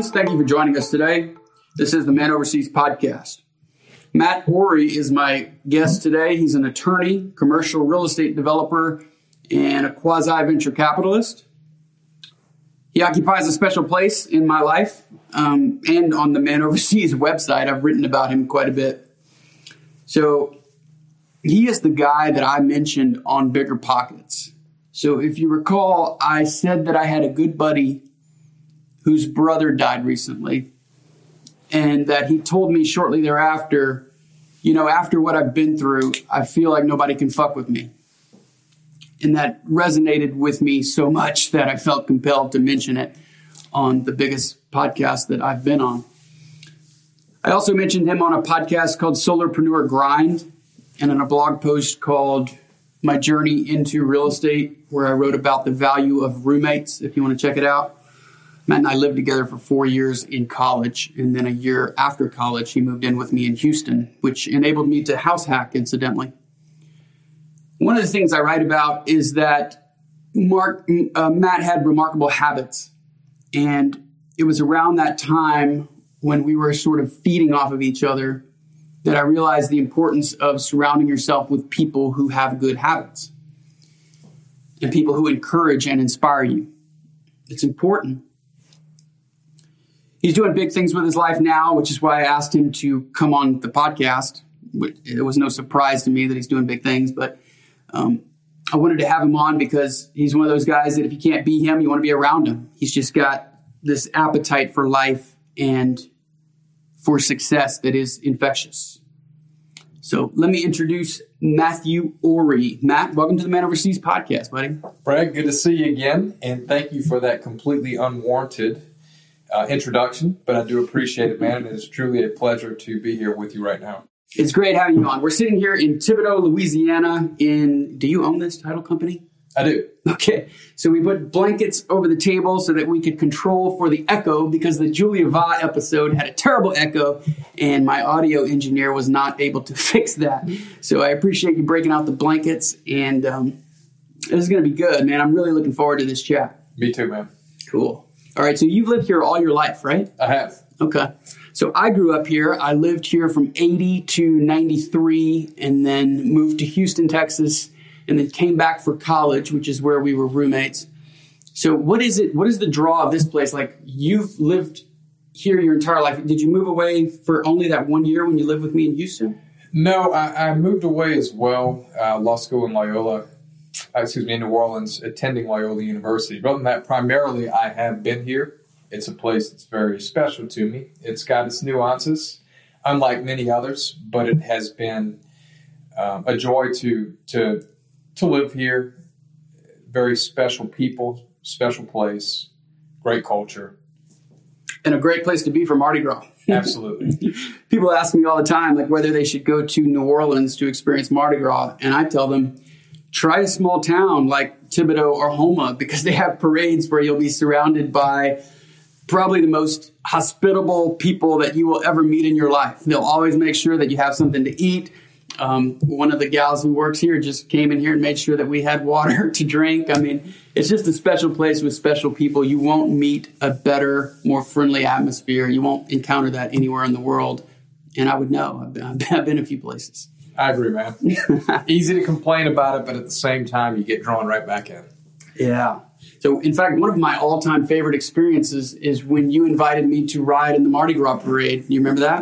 friends. Thank you for joining us today. This is the Man Overseas podcast. Matt Orey is my guest today. He's an attorney, commercial real estate developer, and a quasi-venture capitalist. He occupies a special place in my life and on the Man Overseas website. I've written about him quite a bit. So he is the guy that I mentioned on Bigger Pockets. So if you recall, I said that I had a good buddy whose brother died recently, and that he told me shortly thereafter, after what I've been through, I feel like nobody can fuck with me. And that resonated with me so much that I felt compelled to mention it on the biggest podcast that I've been on. I also mentioned him on a podcast called Solarpreneur Grind and in a blog post called My Journey into Real Estate, where I wrote about the value of roommates, if you want to check it out. Matt and I lived together for 4 years in college, and then a year after college, he moved in with me in Houston, which enabled me to house hack, incidentally. One of the things I write about is that Matt had remarkable habits, and it was around that time when we were sort of feeding off of each other that I realized the importance of surrounding yourself with people who have good habits and people who encourage and inspire you. It's important. He's doing big things with his life now, which is why I asked him to come on the podcast. It was no surprise to me that he's doing big things, but I wanted to have him on because he's one of those guys that if you can't be him, you want to be around him. He's just got this appetite for life and for success that is infectious. So let me introduce Matthew Orey. Matt, welcome to the Man Overseas podcast, buddy. Brad, good to see you again, and thank you for that completely unwarranted introduction, but I do appreciate it, man, and it is truly a pleasure to be here with you right now. It's great having you on. We're sitting here in Thibodaux, Louisiana do you own this title company? I do. Okay. So we put blankets over the table so that we could control for the echo because the Julia Va episode had a terrible echo and my audio engineer was not able to fix that. So I appreciate you breaking out the blankets and this is going to be good, man. I'm really looking forward to this chat. Me too, man. Cool. All right. So you've lived here all your life, right? I have. Okay. So I grew up here. I lived here from 80 to 93 and then moved to Houston, Texas, and then came back for college, which is where we were roommates. So what is it? What is the draw of this place? Like, you've lived here your entire life. Did you move away for only that 1 year when you lived with me in Houston? No, I moved away as well. Law school in in New Orleans, attending Loyola University. But other than that, primarily I have been here. It's a place that's very special to me. It's got its nuances, unlike many others, but it has been a joy to live here. Very special people, special place, great culture. And a great place to be for Mardi Gras. Absolutely. People ask me all the time, like, whether they should go to New Orleans to experience Mardi Gras. And I tell them, try a small town like Thibodaux or Houma because they have parades where you'll be surrounded by probably the most hospitable people that you will ever meet in your life. They'll always make sure that you have something to eat. One of the gals who works here just came in here and made sure that we had water to drink. I mean, it's just a special place with special people. You won't meet a better, more friendly atmosphere. You won't encounter that anywhere in the world. And I would know. I've been a few places. I agree, man. Easy to complain about it, but at the same time, you get drawn right back in. Yeah. So, in fact, one of my all-time favorite experiences is when you invited me to ride in the Mardi Gras parade. You remember that?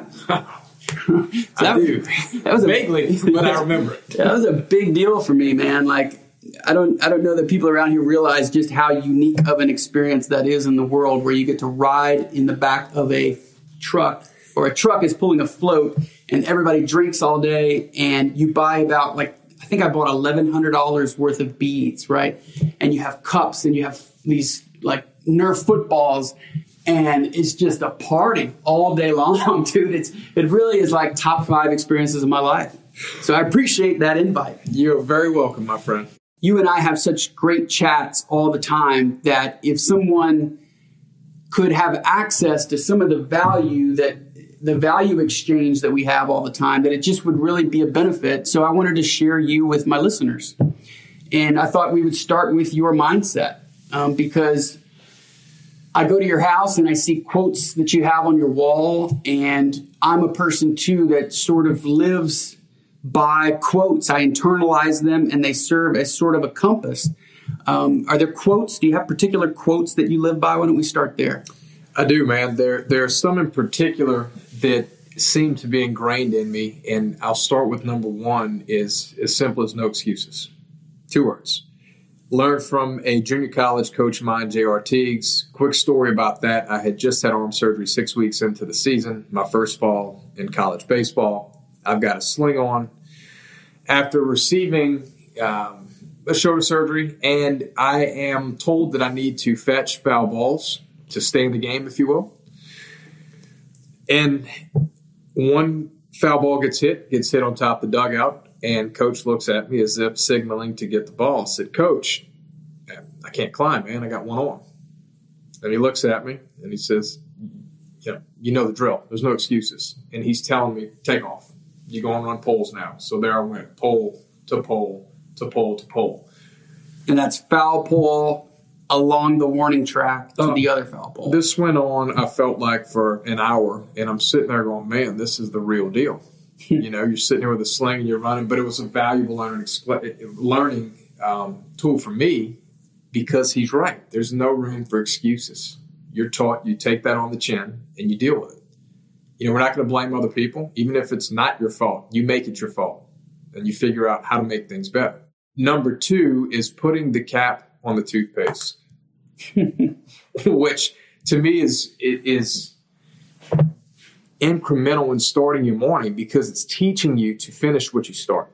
I do. That was vaguely, but I remember it. That was a big deal for me, man. Like, I don't know that people around here realize just how unique of an experience that is in the world, where you get to ride in the back of a truck, or a truck is pulling a float, and everybody drinks all day, and you buy about, like, I think I bought $1,100 worth of beads, right? And you have cups and you have these like Nerf footballs, and it's just a party all day long, dude. It really is like top 5 experiences of my life. So I appreciate that invite. You're very welcome, my friend. You and I have such great chats all the time that if someone could have access to some of the value exchange that we have all the time, that it just would really be a benefit. So I wanted to share you with my listeners. And I thought we would start with your mindset because I go to your house and I see quotes that you have on your wall, and I'm a person too that sort of lives by quotes. I internalize them and they serve as sort of a compass. Are there quotes? Do you have particular quotes that you live by? Why don't we start there? I do, man. There are some in particular that seem to be ingrained in me, and I'll start with number one is as simple as no excuses. 2 words. Learned from a junior college coach of mine, J.R. Teagues. Quick story about that. I had just had arm surgery 6 weeks into the season, my first fall in college baseball. I've got a sling on. After receiving a shoulder surgery, and I am told that I need to fetch foul balls to stay in the game, if you will. And one foul ball gets hit on top of the dugout. And coach looks at me as if signaling to get the ball. I said, Coach, I can't climb, man. I got one arm. And he looks at me and he says, you know the drill. There's no excuses. And he's telling me, take off. You're going to run poles now. So there I went, pole to pole to pole to pole. And that's foul pole along the warning track to the other foul pole. This went on, I felt like, for an hour. And I'm sitting there going, man, this is the real deal. You're sitting there with a sling and you're running, but it was a valuable learning tool for me because he's right. There's no room for excuses. You're taught, you take that on the chin and you deal with it. We're not going to blame other people. Even if it's not your fault, you make it your fault and you figure out how to make things better. Number 2 is putting the cap on the toothpaste, which to me is incremental in starting your morning because it's teaching you to finish what you start.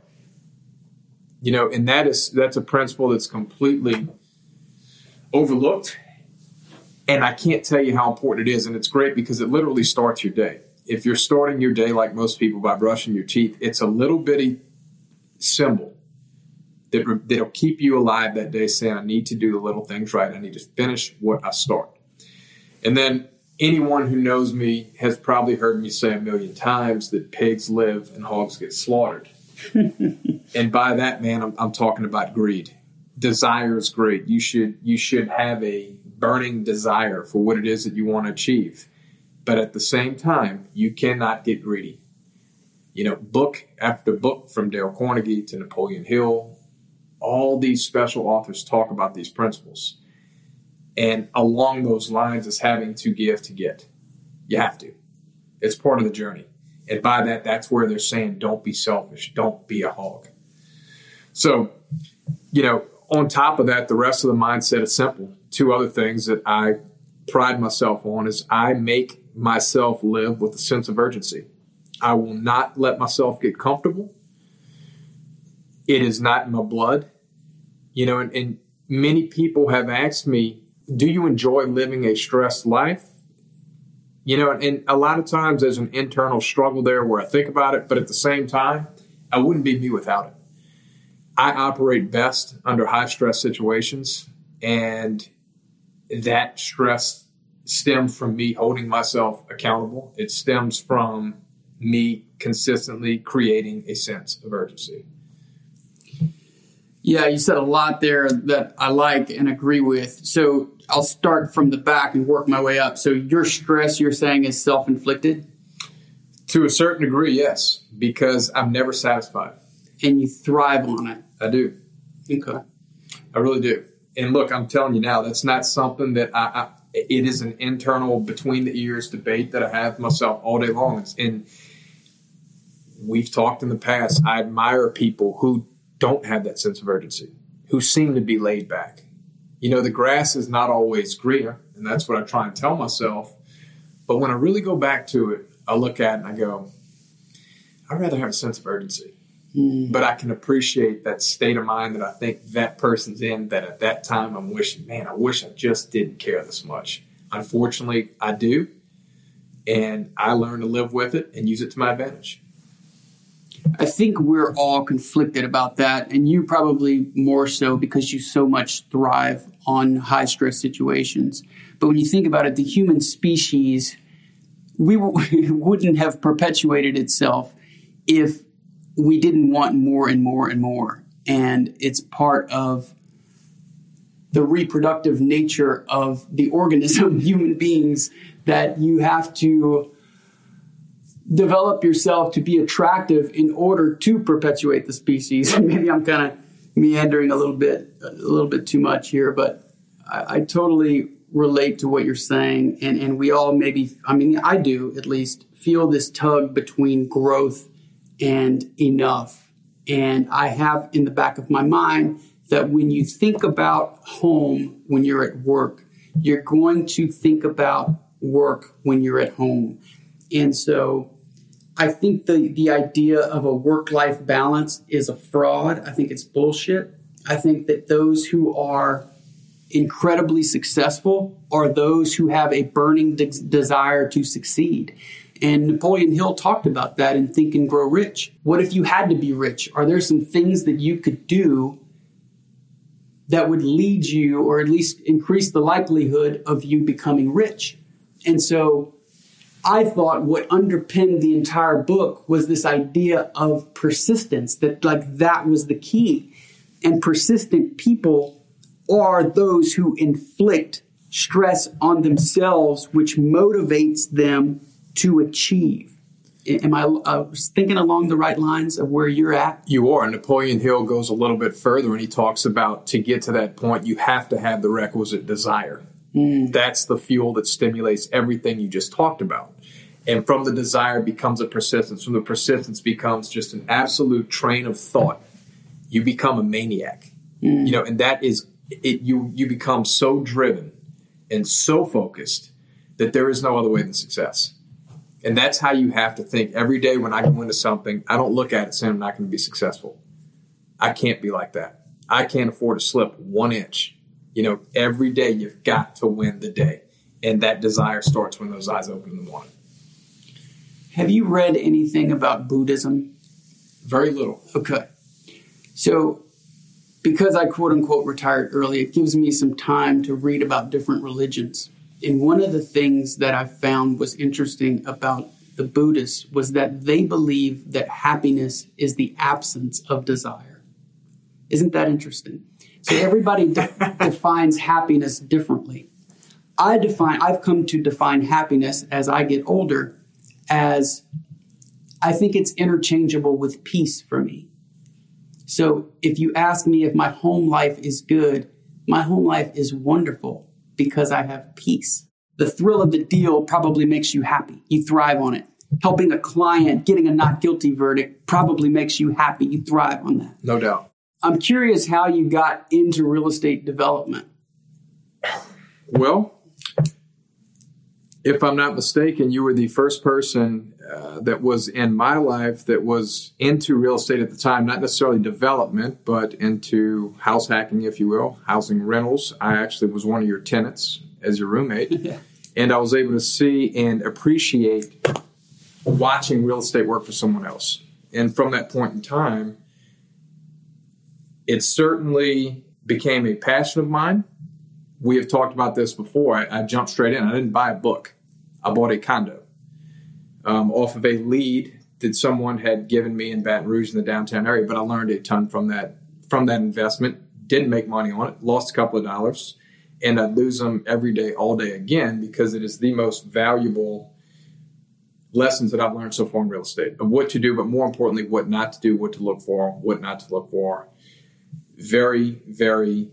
And that's a principle that's completely overlooked. And I can't tell you how important it is. And it's great because it literally starts your day. If you're starting your day like most people by brushing your teeth, it's a little bitty symbol that'll keep you alive that day saying, I need to do the little things right. I need to finish what I start. And then anyone who knows me has probably heard me say a million times that pigs live and hogs get slaughtered. And by that, man, I'm talking about greed. Desire is great. You should have a burning desire for what it is that you want to achieve. But at the same time, you cannot get greedy. Book after book from Dale Carnegie to Napoleon Hill, all these special authors talk about these principles. And along those lines is having to give to get. You have to. It's part of the journey. And by that, that's where they're saying, don't be selfish. Don't be a hog. So, on top of that, the rest of the mindset is simple. 2 other things that I pride myself on is I make myself live with a sense of urgency. I will not let myself get comfortable. It is not in my blood. And many people have asked me, do you enjoy living a stressed life? And a lot of times there's an internal struggle there where I think about it, but at the same time, I wouldn't be me without it. I operate best under high stress situations, and that stress stems from me holding myself accountable. It stems from me consistently creating a sense of urgency. Yeah, you said a lot there that I like and agree with. So I'll start from the back and work my way up. So your stress, you're saying, is self-inflicted? To a certain degree, yes, because I'm never satisfied. And you thrive on it. I do. Okay. I really do. And look, I'm telling you now, that's not something that it is an internal between the ears debate that I have myself all day long. And we've talked in the past. I admire people who don't have that sense of urgency, who seem to be laid back. The grass is not always greener, and that's what I try and tell myself. But when I really go back to it, I look at it and I go, I'd rather have a sense of urgency. But I can appreciate that state of mind that I think that person's in, that at that time I'm wishing, man, I wish I just didn't care this much. Unfortunately, I do. And I learn to live with it and use it to my advantage. I think we're all conflicted about that, and you probably more so because you so much thrive on high-stress situations. But when you think about it, the human species, wouldn't have perpetuated itself if we didn't want more and more and more. And it's part of the reproductive nature of the organism, human beings, that you have to develop yourself to be attractive in order to perpetuate the species. Maybe I'm kind of meandering a little bit too much here, but I totally relate to what you're saying. And we all I do at least, feel this tug between growth and enough. And I have in the back of my mind that when you think about home when you're at work, you're going to think about work when you're at home. And so I think the idea of a work-life balance is a fraud. I think it's bullshit. I think that those who are incredibly successful are those who have a burning desire to succeed. And Napoleon Hill talked about that in Think and Grow Rich. What if you had to be rich? Are there some things that you could do that would lead you, or at least increase the likelihood of you becoming rich? And so I thought what underpinned the entire book was this idea of persistence, that was the key. And persistent people are those who inflict stress on themselves, which motivates them to achieve. Am I thinking along the right lines of where you're at? You are. Napoleon Hill goes a little bit further, and he talks about, to get to that point, you have to have the requisite desire. That's the fuel that stimulates everything you just talked about. And from the desire becomes a persistence. From the persistence becomes just an absolute train of thought. You become a maniac. And that is it. You become so driven and so focused that there is no other way than success. And that's how you have to think. Every day when I go into something, I don't look at it saying I'm not going to be successful. I can't be like that. I can't afford to slip 1 inch. Every day you've got to win the day. And that desire starts when those eyes open in the morning. Have you read anything about Buddhism? Very little. Okay. So because I quote unquote retired early, it gives me some time to read about different religions. And one of the things that I found was interesting about the Buddhists was that they believe that happiness is the absence of desire. Isn't that interesting? So everybody defines happiness differently. I've come to define happiness as I get older as I think it's interchangeable with peace for me. So if you ask me if my home life is good, my home life is wonderful because I have peace. The thrill of the deal probably makes you happy. You thrive on it. Helping a client, getting a not guilty verdict probably makes you happy. You thrive on that. No doubt. I'm curious how you got into real estate development. Well, if I'm not mistaken, you were the first person that was in my life that was into real estate at the time, not necessarily development, but into house hacking, if you will, housing rentals. I actually was one of your tenants as your roommate, and I was able to see and appreciate watching real estate work for someone else. And from that point in time, it certainly became a passion of mine. We have talked about this before. I jumped straight in. I didn't buy a book. I bought a condo off of a lead that someone had given me in Baton Rouge in the downtown area. But I learned a ton from that investment. Didn't make money on it. Lost a couple of dollars. And I'd lose them every day, all day again, because it is the most valuable lessons that I've learned so far in real estate of what to do, but more importantly, what not to do, what to look for, what not to look for. Very, very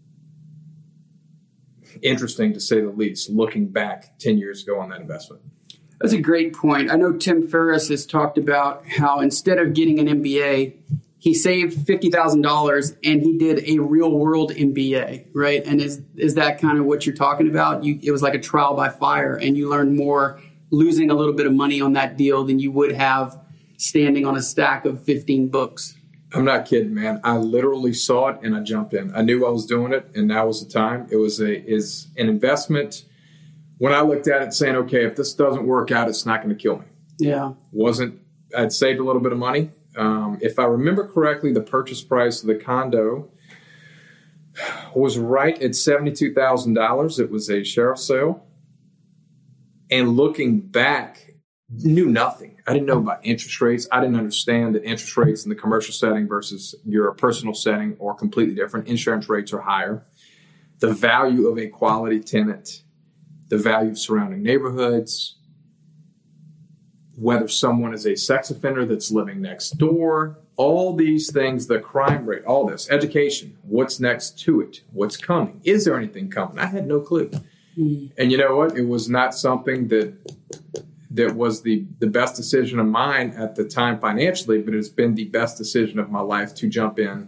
interesting, to say the least, looking back 10 years ago on that investment. That's a great point. I know Tim Ferriss has talked about how instead of getting an MBA, he saved $50,000 and he did a real world MBA, right? And is that kind of what you're talking about? It was like a trial by fire, and you learned more losing a little bit of money on that deal than you would have standing on a stack of 15 books. I'm not kidding, man. I literally saw it and I jumped in. I knew I was doing it, and now was the time. It was an investment. When I looked at it saying, okay, if this doesn't work out, it's not going to kill me. Yeah. I'd saved a little bit of money. If I remember correctly, the purchase price of the condo was right at $72,000. It was a sheriff's sale. And looking back, knew nothing. I didn't know about interest rates. I didn't understand that interest rates in the commercial setting versus your personal setting are completely different. Insurance rates are higher. the value of a quality tenant, the value of surrounding neighborhoods, whether someone is a sex offender that's living next door, all these things, the crime rate, all this, education, what's next to it, what's coming, is there anything coming? I had no clue. And you know what? It was not something that was the best decision of mine at the time financially, but it's been the best decision of my life to jump in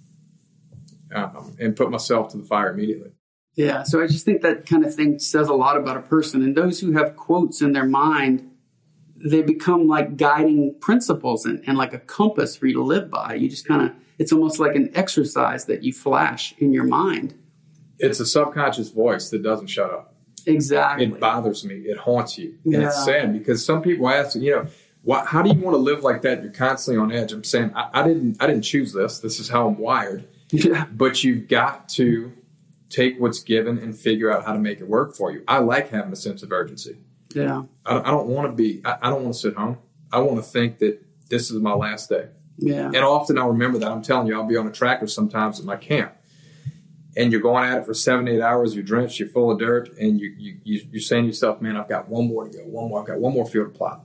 and put myself to the fire immediately. Yeah, so I just think that kind of thing says a lot about a person. And those who have quotes in their mind, they become like guiding principles and like a compass for you to live by. You just kind of, it's almost like an exercise that you flash in your mind. It's a subconscious voice that doesn't shut up. Exactly. It bothers me. It haunts you. And Yeah. it's sad because some people ask, how do you want to live like that? You're constantly on edge. I'm saying, I didn't choose this. This is how I'm wired. Yeah. But you've got to take what's given and figure out how to make it work for you. I like having a sense of urgency. Yeah. I don't want to sit home. I want to think that this is my last day. Yeah. And often I'll remember that. I'm telling you, I'll be on a tractor sometimes at my camp. And you're going at it for 7-8 hours. You're drenched. You're full of dirt. And you're saying to yourself, man, I've got one more to go. I've got one more field to plow.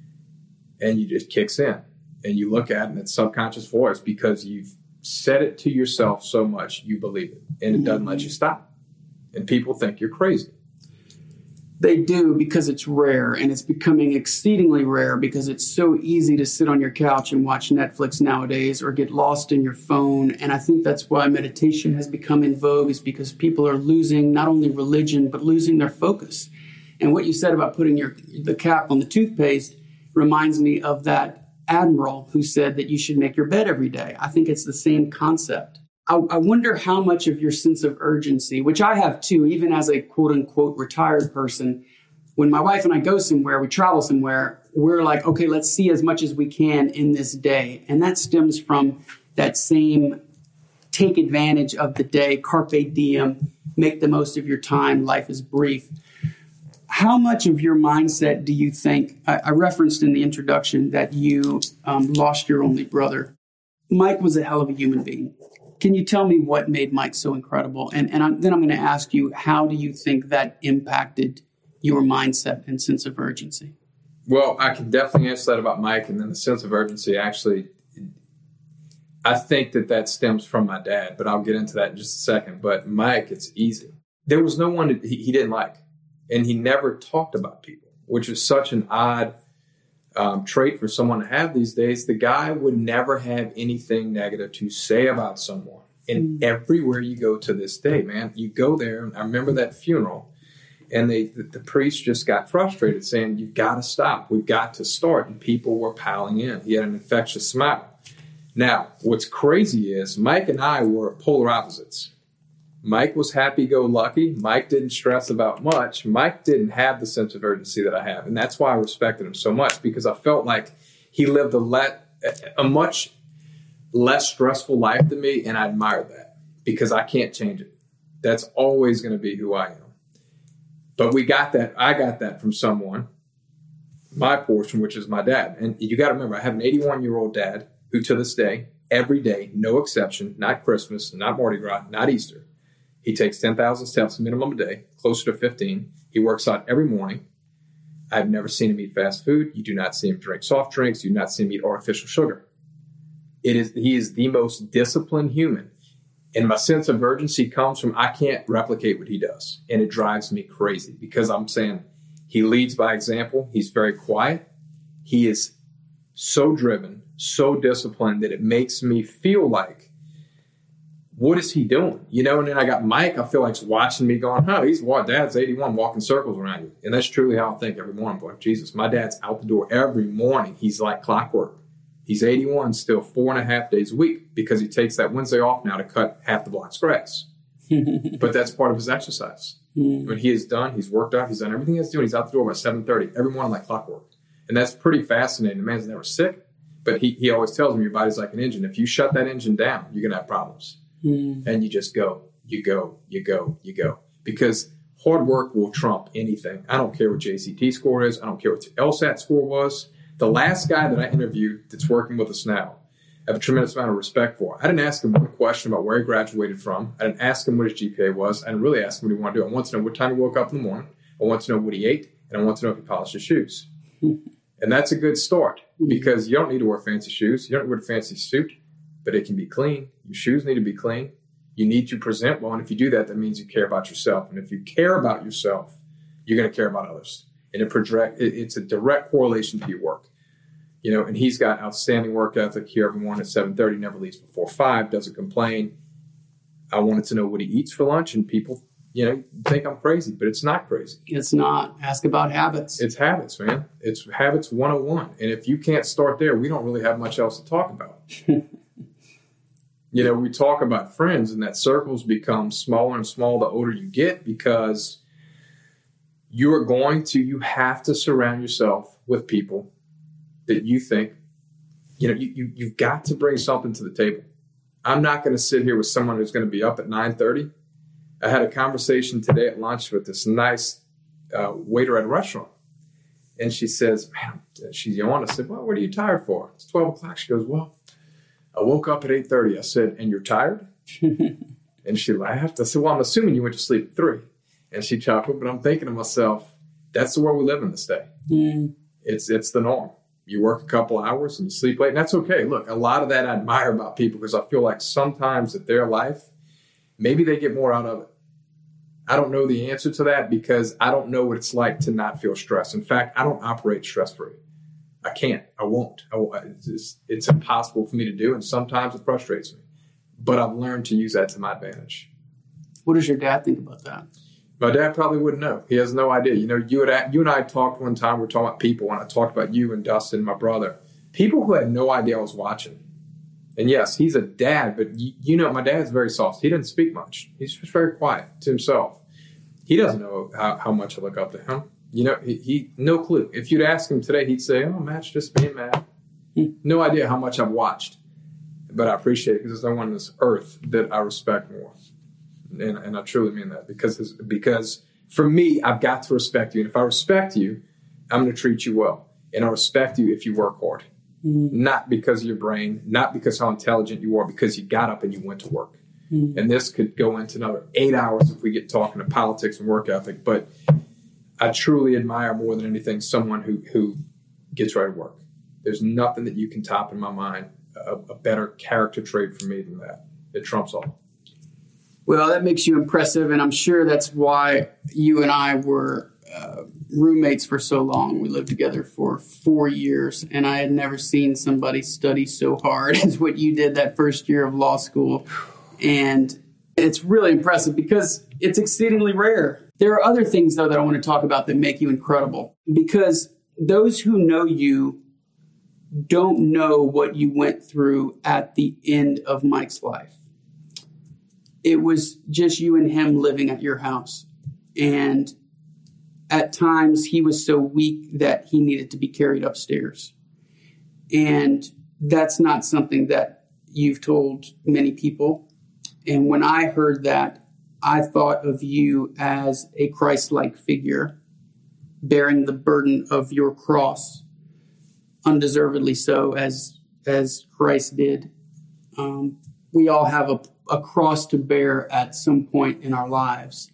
And it kicks in. And you look at it, and it's subconscious voice because you've said it to yourself so much, you believe it. And it doesn't let you stop. And people think you're crazy. They do, because it's rare, and it's becoming exceedingly rare because it's so easy to sit on your couch and watch Netflix nowadays or get lost in your phone. And I think that's why meditation has become in vogue, is because people are losing not only religion, but losing their focus. And what you said about putting the cap on the toothpaste reminds me of that admiral who said that you should make your bed every day. I think it's the same concept. I wonder how much of your sense of urgency, which I have too, even as a quote unquote retired person, when my wife and I go somewhere, we travel somewhere, we're like, okay, let's see as much as we can in this day. And that stems from that same take advantage of the day, carpe diem, make the most of your time, life is brief. How much of your mindset do you think, I referenced in the introduction that you lost your only brother. Mike was a hell of a human being. Can you tell me what made Mike so incredible? And then I'm going to ask you, how do you think that impacted your mindset and sense of urgency? Well, I can definitely answer that about Mike. And then the sense of urgency, actually, I think that stems from my dad, but I'll get into that in just a second. But Mike, it's easy. There was no one that he didn't like. And he never talked about people, which is such an odd trait for someone to have these days. The guy would never have anything negative to say about someone. And everywhere you go to this day, man, you go there. And I remember that funeral, and the priest just got frustrated, saying, "You've got to stop. We've got to start." And people were piling in. He had an infectious smile. Now, what's crazy is Mike and I were polar opposites. Mike was happy-go-lucky. Mike didn't stress about much. Mike didn't have the sense of urgency that I have. And that's why I respected him so much, because I felt like he lived a much less stressful life than me, and I admired that because I can't change it. That's always going to be who I am. But I got that from someone, my portion, which is my dad. And you got to remember, I have an 81-year-old dad who to this day, every day, no exception, not Christmas, not Mardi Gras, not Easter, he takes 10,000 steps minimum a day, closer to 15. He works out every morning. I've never seen him eat fast food. You do not see him drink soft drinks. You do not see him eat artificial sugar. He is the most disciplined human. And my sense of urgency comes from, I can't replicate what he does. And it drives me crazy because I'm saying he leads by example. He's very quiet. He is so driven, so disciplined that it makes me feel like, what is he doing? And then I got Mike, I feel like he's watching me going, Dad's 81, walking circles around you. And that's truly how I think every morning. Boy, Jesus, my dad's out the door every morning. He's like clockwork. He's 81, still 4.5 days a week because he takes that Wednesday off now to cut half the block's grass. But that's part of his exercise. When he is done, he's worked out, he's done everything he has to do, and he's out the door by 7:30, every morning like clockwork. And that's pretty fascinating. The man's never sick, but he always tells me your body's like an engine. If you shut that engine down, you're going to have problems. And you just go, because hard work will trump anything. I don't care what your ACT score is. I don't care what your LSAT score was. The last guy that I interviewed that's working with us now, I have a tremendous amount of respect for. I didn't ask him one question about where he graduated from. I didn't ask him what his GPA was. I didn't really ask him what he wanted to do. I want to know what time he woke up in the morning. I want to know what he ate. And I want to know if he polished his shoes. And that's a good start because you don't need to wear fancy shoes. You don't wear a fancy suit, but it can be clean. Your shoes need to be clean. You need to present well. And if you do that, that means you care about yourself. And if you care about yourself, you're going to care about others. And it's a direct correlation to your work. You know, and he's got outstanding work ethic here every morning at 7:30, never leaves before 5, doesn't complain. I wanted to know what he eats for lunch, and people, you know, think I'm crazy, but it's not crazy. It's not. Ask about habits. It's habits, man. It's habits 101. And if you can't start there, we don't really have much else to talk about. You know, we talk about friends, and that circles become smaller and smaller the older you get because you have to surround yourself with people that you think, you know, you've got to bring something to the table. I'm not going to sit here with someone who's going to be up at 9:30. I had a conversation today at lunch with this nice waiter at a restaurant. And she says, man, she's yawned. I said, well, what are you tired for? It's 12 o'clock. She goes, well, I woke up at 8:30. I said, and you're tired? And she laughed. I said, well, I'm assuming you went to sleep at 3. And she chuckled, but I'm thinking to myself, that's the world we live in this day. It's the norm. You work a couple hours and you sleep late, and that's okay. Look, a lot of that I admire about people because I feel like sometimes in their life, maybe they get more out of it. I don't know the answer to that because I don't know what it's like to not feel stress. In fact, I don't operate stress-free. I can't. I won't. It's impossible for me to do, and sometimes it frustrates me. But I've learned to use that to my advantage. What does your dad think about that? My dad probably wouldn't know. He has no idea. You know, you and I talked one time. We were talking about people, and I talked about you and Dustin, my brother. People who had no idea I was watching. And yes, he's a dad, but you know, my dad's very soft. He doesn't speak much. He's just very quiet to himself. He doesn't know how much I look up to him. You know, he no clue. If you'd ask him today, he'd say, oh, Matt's just being Matt. No idea how much I've watched. But I appreciate it because there's no one on this earth that I respect more. And I truly mean that because for me, I've got to respect you. And if I respect you, I'm going to treat you well. And I respect you if you work hard. Not because of your brain, not because how intelligent you are, because you got up and you went to work. And this could go into another 8 hours if we get talking to politics and work ethic. But I truly admire more than anything someone who gets right to work. There's nothing that you can top in my mind, a better character trait for me than that. It trumps all. Well, that makes you impressive, and I'm sure that's why you and I were roommates for so long. We lived together for 4 years, and I had never seen somebody study so hard as what you did that first year of law school. And it's really impressive because it's exceedingly rare. There are other things, though, that I want to talk about that make you incredible, because those who know you don't know what you went through at the end of Mike's life. It was just you and him living at your house. And at times he was so weak that he needed to be carried upstairs. And that's not something that you've told many people. And when I heard that, I thought of you as a Christ-like figure, bearing the burden of your cross, undeservedly so, as Christ did. We all have a cross to bear at some point in our lives.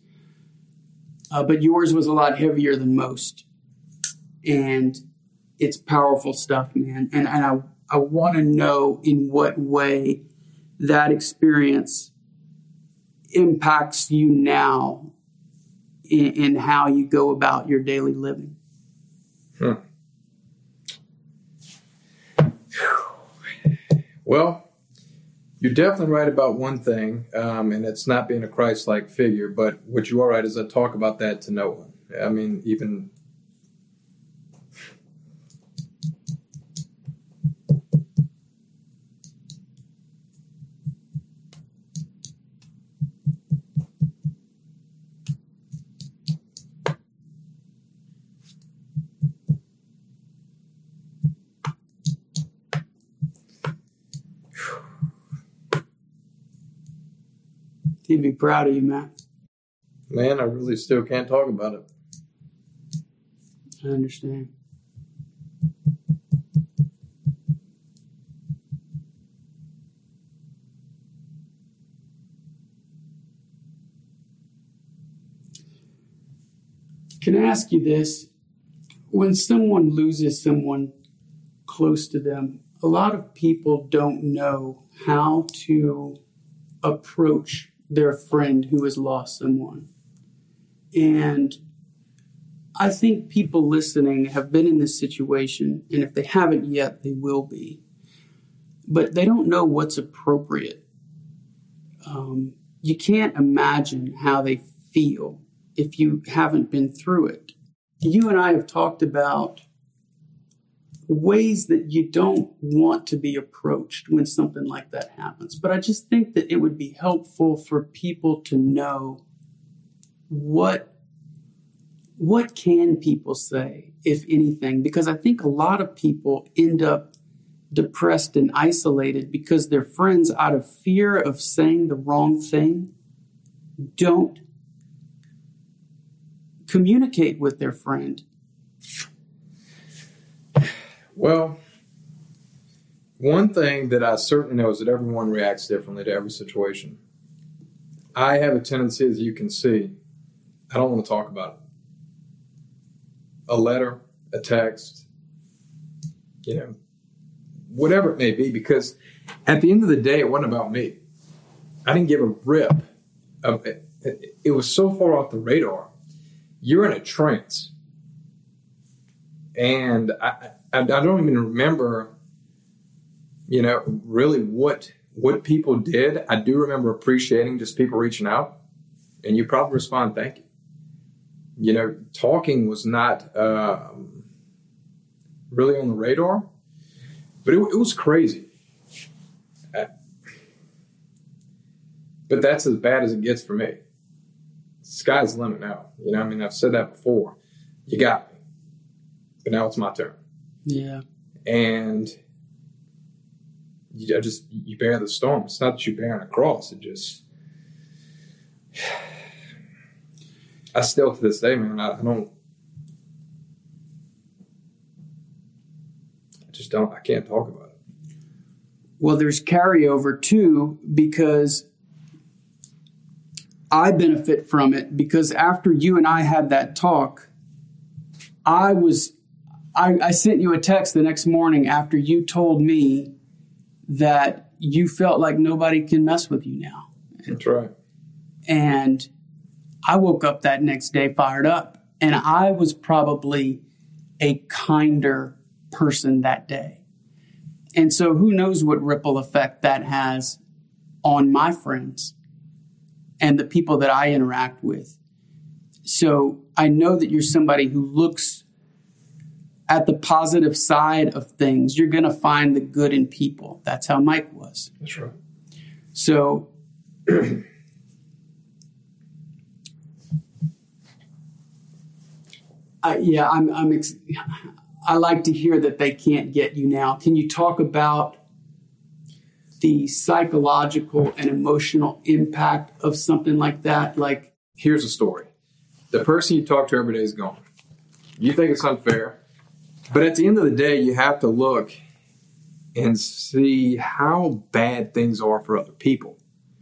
But yours was a lot heavier than most. And it's powerful stuff, man. And I want to know in what way that experience impacts you now in how you go about your daily living. Well, you're definitely right about one thing, and it's not being a Christ-like figure, but what you are right is I talk about that to no one. I mean, even... He'd be proud of you, Matt. Man, I really still can't talk about it. I understand. Can I ask you this? When someone loses someone close to them, a lot of people don't know how to approach their friend who has lost someone. And I think people listening have been in this situation, and if they haven't yet, they will be. But they don't know what's appropriate. You can't imagine how they feel if you haven't been through it. You and I have talked about ways that you don't want to be approached when something like that happens. But I just think that it would be helpful for people to know what can people say, if anything, because I think a lot of people end up depressed and isolated because their friends, out of fear of saying the wrong thing, don't communicate with their friend. Well, one thing that I certainly know is that everyone reacts differently to every situation. I have a tendency, as you can see, I don't want to talk about it. A letter, a text, whatever it may be, because at the end of the day, it wasn't about me. I didn't give a rip. It was so far off the radar. You're in a trance. And I don't even remember, really what people did. I do remember appreciating just people reaching out. And you probably respond, thank you. Talking was not really on the radar. But it was crazy. But that's as bad as it gets for me. Sky's the limit now. I've said that before. You got me. But now it's my turn. Yeah. And you bear the storm. It's not that you're bearing a cross. I still, to this day, man, I can't talk about it. Well, there's carryover too, because I benefit from it, because after you and I had that talk, I sent you a text the next morning after you told me that you felt like nobody can mess with you now. That's right. And I woke up that next day fired up, and I was probably a kinder person that day. And so who knows what ripple effect that has on my friends and the people that I interact with. So I know that you're somebody who looks at the positive side of things. You're going to find the good in people. That's how Mike was. That's right. So I like to hear that they can't get you now. Can you talk about the psychological and emotional impact of something like that? Like, here's a story. The person you talk to every day is gone. You think it's unfair, but at the end of the day, you have to look and see how bad things are for other people.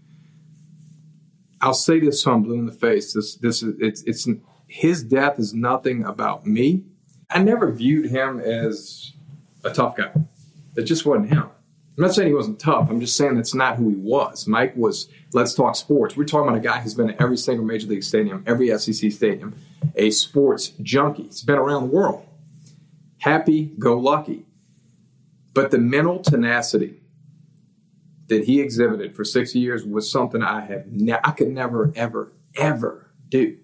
I'll say this so I'm blue in the face. His death is nothing about me. I never viewed him as a tough guy. It just wasn't him. I'm not saying he wasn't tough. I'm just saying that's not who he was. Mike was, let's talk sports. We're talking about a guy who's been at every single Major League stadium, every SEC stadium, a sports junkie. He's been around the world. Happy-go-lucky. But the mental tenacity that he exhibited for 6 years was something I could never, ever, ever do.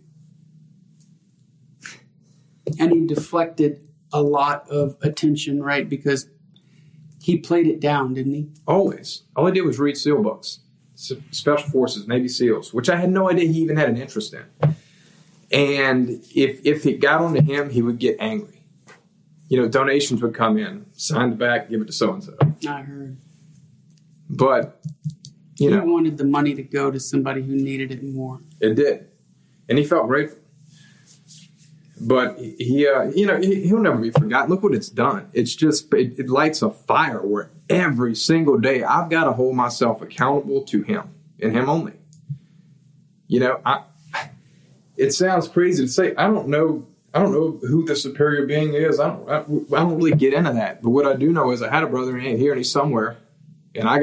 And he deflected a lot of attention, right? Because he played it down, didn't he? Always. All he did was read SEAL books, Special Forces, Navy SEALs, which I had no idea he even had an interest in. And if it got onto him, he would get angry. Donations would come in, sign the back, give it to so-and-so. I heard. But, he wanted the money to go to somebody who needed it more. It did. And he felt grateful. But he'll never be forgotten. Look what it's done. It's just, it lights a fire where every single day I've got to hold myself accountable to him and him only. it sounds crazy to say. I don't know who the superior being is. I don't really get into that. But what I do know is I had a brother and he ain't here and he's somewhere, and I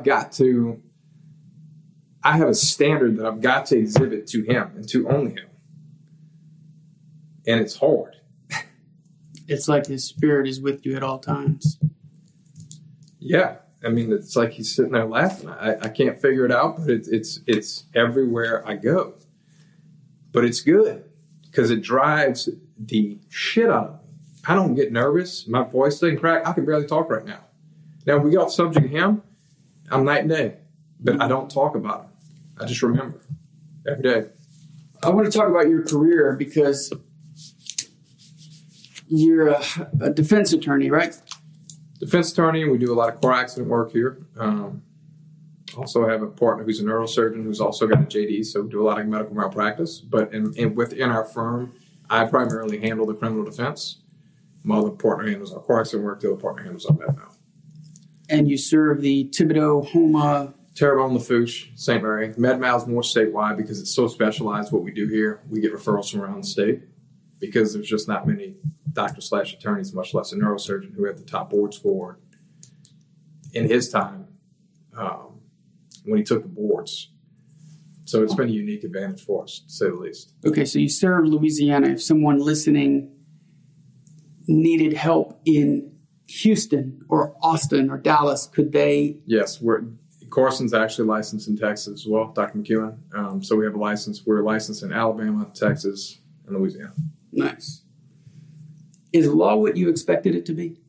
have a standard that I've got to exhibit to him and to only him, and it's hard. It's like his spirit is with you at all times. Yeah. I mean, it's like he's sitting there laughing. I can't figure it out, but it's everywhere I go. But it's good because it drives the shit out of me. I don't get nervous. My voice doesn't crack. I can barely talk right now. Now, when we got subject to him, I'm night and day. But I don't talk about him. I just remember every day. I want to talk about your career because you're a defense attorney, right? Defense attorney. We do a lot of car accident work here. Also have a partner who's a neurosurgeon who's also got a JD, so we do a lot of medical malpractice. But within our firm, I primarily handle the criminal defense. My other partner handles our car accident work. The other partner handles our med mal. And you serve the Thibodeau, Houma, Terrebonne, Lafourche, St. Mary. Med mal is more statewide because it's so specialized what we do here. We get referrals from around the state because there's just not many doctors/attorneys, much less a neurosurgeon who had the top board score in his time when he took the boards. So it's been a unique advantage for us, to say the least. Okay, so you serve Louisiana. If someone listening needed help in Houston or Austin or Dallas, could they? Yes, Carson's actually licensed in Texas as well, Dr. McEwen. So we have a license. We're licensed in Alabama, Texas, and Louisiana. Nice. Is law what you expected it to be?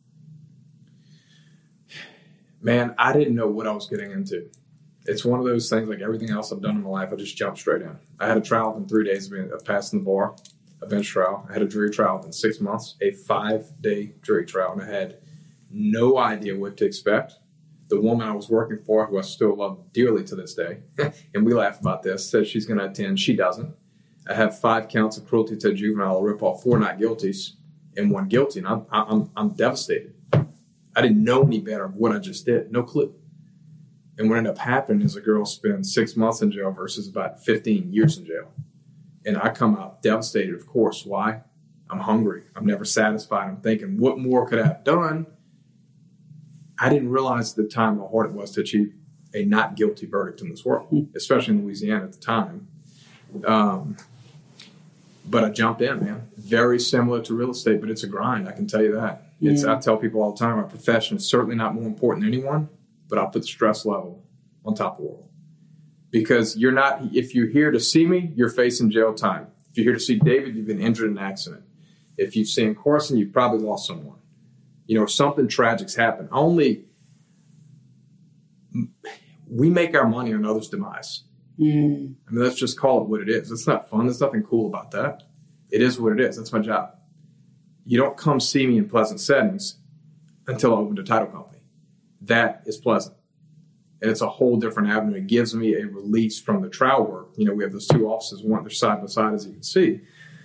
Man, I didn't know what I was getting into. It's one of those things, like everything else I've done in my life, I just jumped straight in. I had a trial in 3 days of passing the bar, a bench trial. I had a jury trial in 6 months, a 5-day jury trial, and I had no idea what to expect. The woman I was working for, who I still love dearly to this day, and we laugh about this, says she's going to attend. She doesn't. I have 5 counts of cruelty to a juvenile. I'll rip off 4 not guilties and 1 guilty, and I'm devastated. I didn't know any better of what I just did. No clue. And what ended up happening is a girl spends 6 months in jail versus about 15 years in jail. And I come out devastated, of course. Why? I'm hungry. I'm never satisfied. I'm thinking, what more could I have done? I didn't realize at the time how hard it was to achieve a not guilty verdict in this world, especially in Louisiana at the time. But I jumped in, man. Very similar to real estate, but it's a grind. I can tell you that. I tell people all the time, our profession is certainly not more important than anyone, but I'll put the stress level on top of the world. Because if you're here to see me, you're facing jail time. If you're here to see David, you've been injured in an accident. If you've seen Carson, you've probably lost someone. Something tragic's happened. We make our money on others' demise. I mean, let's just call it what it is. It's not fun. There's nothing cool about that. It is what it is. That's my job. You don't come see me in pleasant settings until I open a title company. That is pleasant. And it's a whole different avenue. It gives me a release from the trial work. We have those 2 offices, one, they're side by side, as you can see.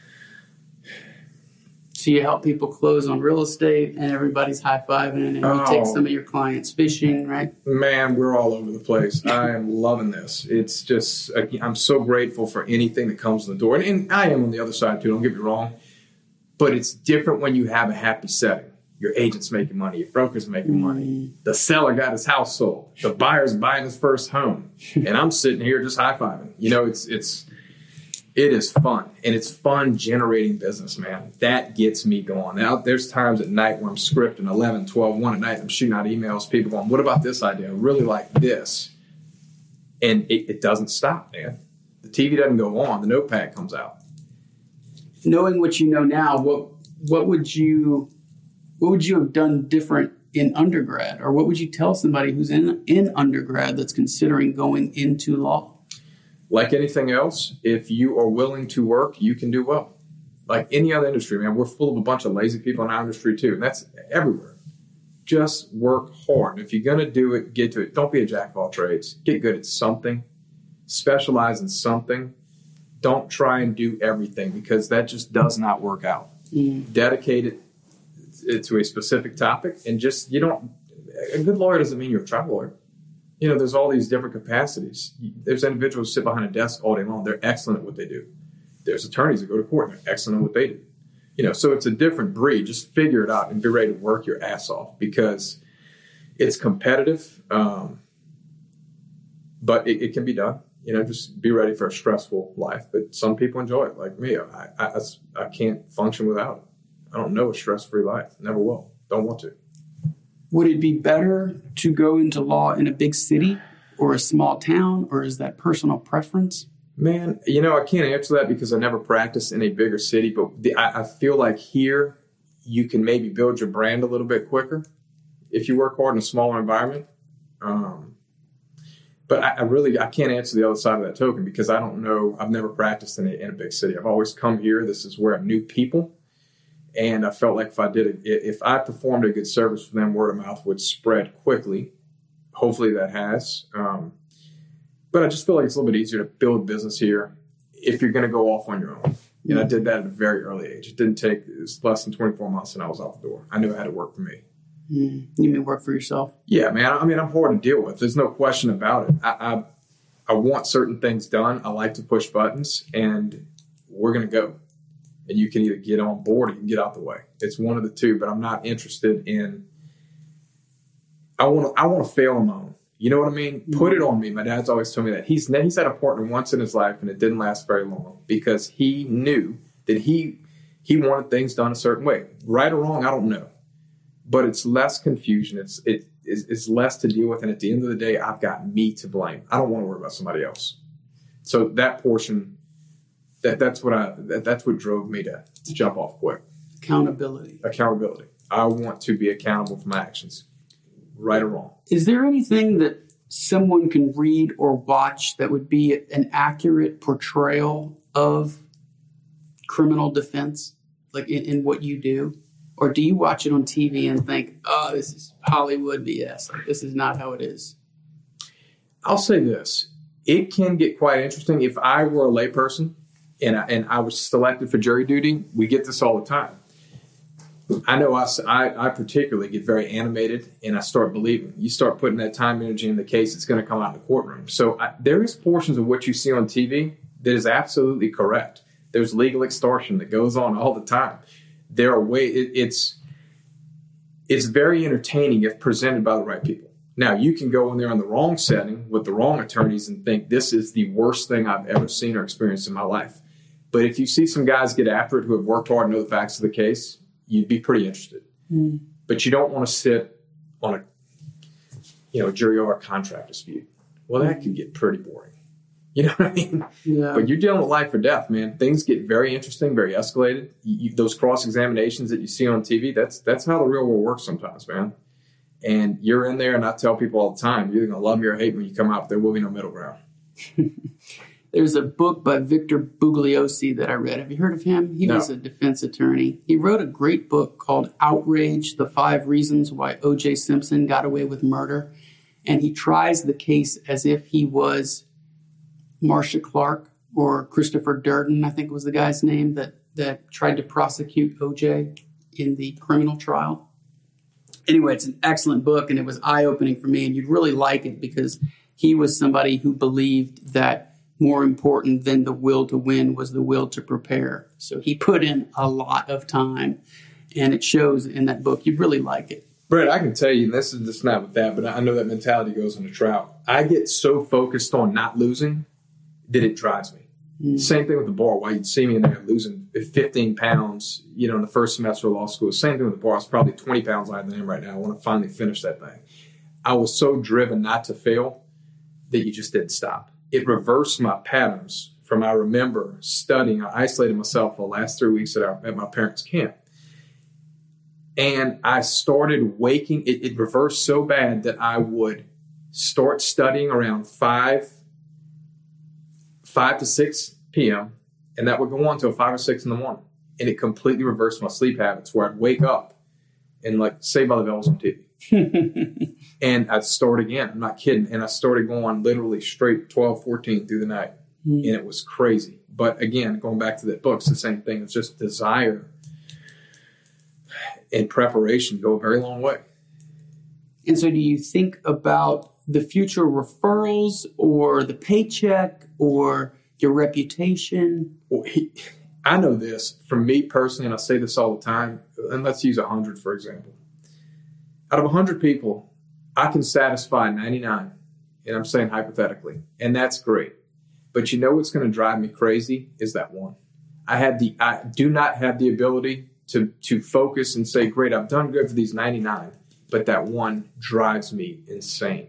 So you help people close on real estate and everybody's high-fiving and you take some of your clients fishing, right? Man, we're all over the place. I am loving this. It's just, I'm so grateful for anything that comes in the door. And I am on the other side too, don't get me wrong. But it's different when you have a happy setting. Your agent's making money. Your broker's making money. The seller got his house sold. The buyer's buying his first home. And I'm sitting here just high-fiving. It is fun. And it's fun generating business, man. That gets me going. Now, there's times at night where I'm scripting 11, 12, 1 at night. I'm shooting out emails. People going, what about this idea? I really like this. And it doesn't stop, man. The TV doesn't go on. The notepad comes out. Knowing what you know now, what would you have done different in undergrad? Or what would you tell somebody who's in undergrad that's considering going into law? Like anything else, if you are willing to work, you can do well. Like any other industry, man, we're full of a bunch of lazy people in our industry too. And that's everywhere. Just work hard. If you're going to do it, get to it. Don't be a jack of all trades. Get good at something. Specialize in something. Don't try and do everything because that just does not work out. Dedicate it to a specific topic and a good lawyer doesn't mean you're a trial lawyer. There's all these different capacities. There's individuals who sit behind a desk all day long. They're excellent at what they do. There's attorneys that go to court and they're excellent at what they do. So it's a different breed. Just figure it out and be ready to work your ass off because it's competitive, but it can be done. Just be ready for a stressful life. But some people enjoy it, like me. I can't function without it. I don't know a stress-free life. Never will. Don't want to. Would it be better to go into law in a big city or a small town, or is that personal preference? Man, I can't answer that because I never practiced in a bigger city. But I feel like here you can maybe build your brand a little bit quicker if you work hard in a smaller environment. But I can't answer the other side of that token because I don't know. I've never practiced in a big city. I've always come here. This is where I knew people. And I felt like if I performed a good service for them, word of mouth would spread quickly. Hopefully that has. But I just feel like it's a little bit easier to build business here if you're going to go off on your own. And I did that at a very early age. It was less than 24 months and I was out the door. I knew it had to work for me. You mean work for yourself? Yeah, man. I'm hard to deal with. There's no question about it. I want certain things done. I like to push buttons, and we're going to go. And you can either get on board or you can get out the way. It's one of the two, but I'm not interested in – I want to fail on my own. You know what I mean? Mm-hmm. Put it on me. My dad's always told me that. He's had a partner once in his life, and it didn't last very long because he knew that he wanted things done a certain way. Right or wrong, I don't know. But it's less confusion. It's less to deal with. And at the end of the day, I've got me to blame. I don't want to worry about somebody else. So that portion, that's what drove me to jump off quick. Accountability. I want to be accountable for my actions, right or wrong. Is there anything that someone can read or watch that would be an accurate portrayal of criminal defense, like in what you do? Or do you watch it on TV and think, oh, this is Hollywood BS. Like, this is not how it is? I'll say this. It can get quite interesting. If I were a layperson and I was selected for jury duty, we get this all the time. I know I particularly get very animated and I start believing. You start putting that time and energy in the case, it's going to come out in the courtroom. So there is portions of what you see on TV that is absolutely correct. There's legal extortion that goes on all the time. There are ways it's very entertaining if presented by the right people. Now, you can go in there in the wrong setting with the wrong attorneys and think this is the worst thing I've ever seen or experienced in my life. But if you see some guys get after it who have worked hard and know the facts of the case, you'd be pretty interested. Mm. But you don't want to sit on a jury over a contract dispute. Well, that could get pretty boring. You know what I mean? Yeah. But you're dealing with life or death, man. Things get very interesting, very escalated. Those cross-examinations that you see on TV, that's how the real world works sometimes, man. And you're in there, and I tell people all the time, you're either going to love me or hate me when you come out. There will be no middle ground. There's a book by Victor Bugliosi that I read. Have you heard of him? He was a defense attorney. He wrote a great book called Outrage, The 5 Reasons Why O.J. Simpson Got Away with Murder. And he tries the case as if he was Marcia Clark or Christopher Durden, I think was the guy's name, that tried to prosecute O.J. in the criminal trial. Anyway, it's an excellent book, and it was eye-opening for me, and you'd really like it because he was somebody who believed that more important than the will to win was the will to prepare. So he put in a lot of time, and it shows in that book. You'd really like it. Brett, I can tell you, and this is just not with that, but I know that mentality goes into trial. I get so focused on not losing that it drives me. Mm. Same thing with the bar. Why you'd see me in there losing 15 pounds, in the first semester of law school. Same thing with the bar. I was probably 20 pounds lighter than I am right now. I want to finally finish that thing. I was so driven not to fail that you just didn't stop. It reversed my patterns from I remember studying. I isolated myself for the last 3 weeks at my parents' camp. And I started waking. It reversed so bad that I would start studying around 5 to 6 p.m., and that would go on until 5 or 6 in the morning. And it completely reversed my sleep habits where I'd wake up and Saved by the Bell on TV. And I'd start again. I'm not kidding. And I started going literally straight 12, 14 through the night. And it was crazy. But again, going back to that book, it's the same thing. It's just desire and preparation go a very long way. And so do you think about the future referrals or the paycheck or your reputation? Well, I know this from me personally, and I say this all the time, and let's use 100, for example. Out of 100 people, I can satisfy 99, and I'm saying hypothetically, and that's great. But you know what's going to drive me crazy is that one. I do not have the ability to focus and say, great, I've done good for these 99, but that one drives me insane.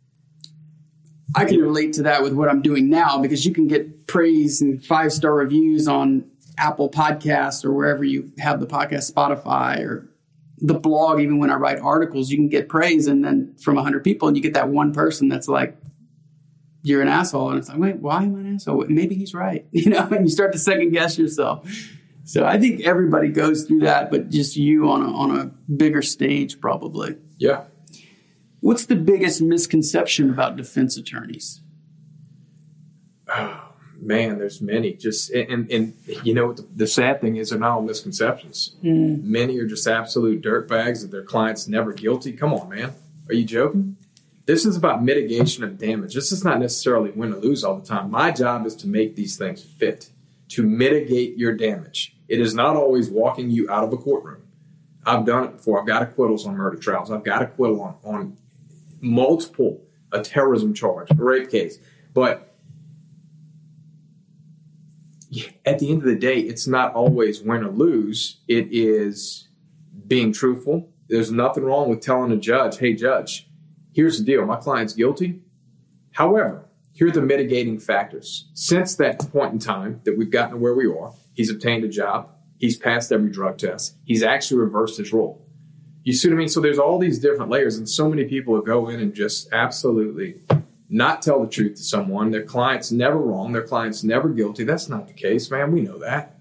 I can relate to that with what I'm doing now, because you can get praise and 5-star reviews on Apple Podcasts or wherever you have the podcast, Spotify or the blog. Even when I write articles, you can get praise, and then from 100 people, and you get that one person that's like, you're an asshole. And it's like, wait, why am I an asshole? Maybe he's right. And you start to second guess yourself. So I think everybody goes through that, but just you on a bigger stage, probably. Yeah. What's the biggest misconception about defense attorneys? Oh, man, there's many. Just and you know what the sad thing is, they're not all misconceptions. Many are just absolute dirtbags that their client's never guilty. Come on, man. Are you joking? This is about mitigation of damage. This is not necessarily win or lose all the time. My job is to make these things fit, to mitigate your damage. It is not always walking you out of a courtroom. I've done it before. I've got acquittals on murder trials. I've got acquittal on multiple, a terrorism charge, a rape case. But at the end of the day, it's not always win or lose. It is being truthful. There's nothing wrong with telling a judge, hey, judge, here's the deal. My client's guilty. However, here are the mitigating factors. Since that point in time that we've gotten to where we are, he's obtained a job. He's passed every drug test. He's actually reversed his role. You see what I mean? So there's all these different layers, and so many people will go in and just absolutely not tell the truth to someone. Their client's never wrong. Their client's never guilty. That's not the case, man. We know that.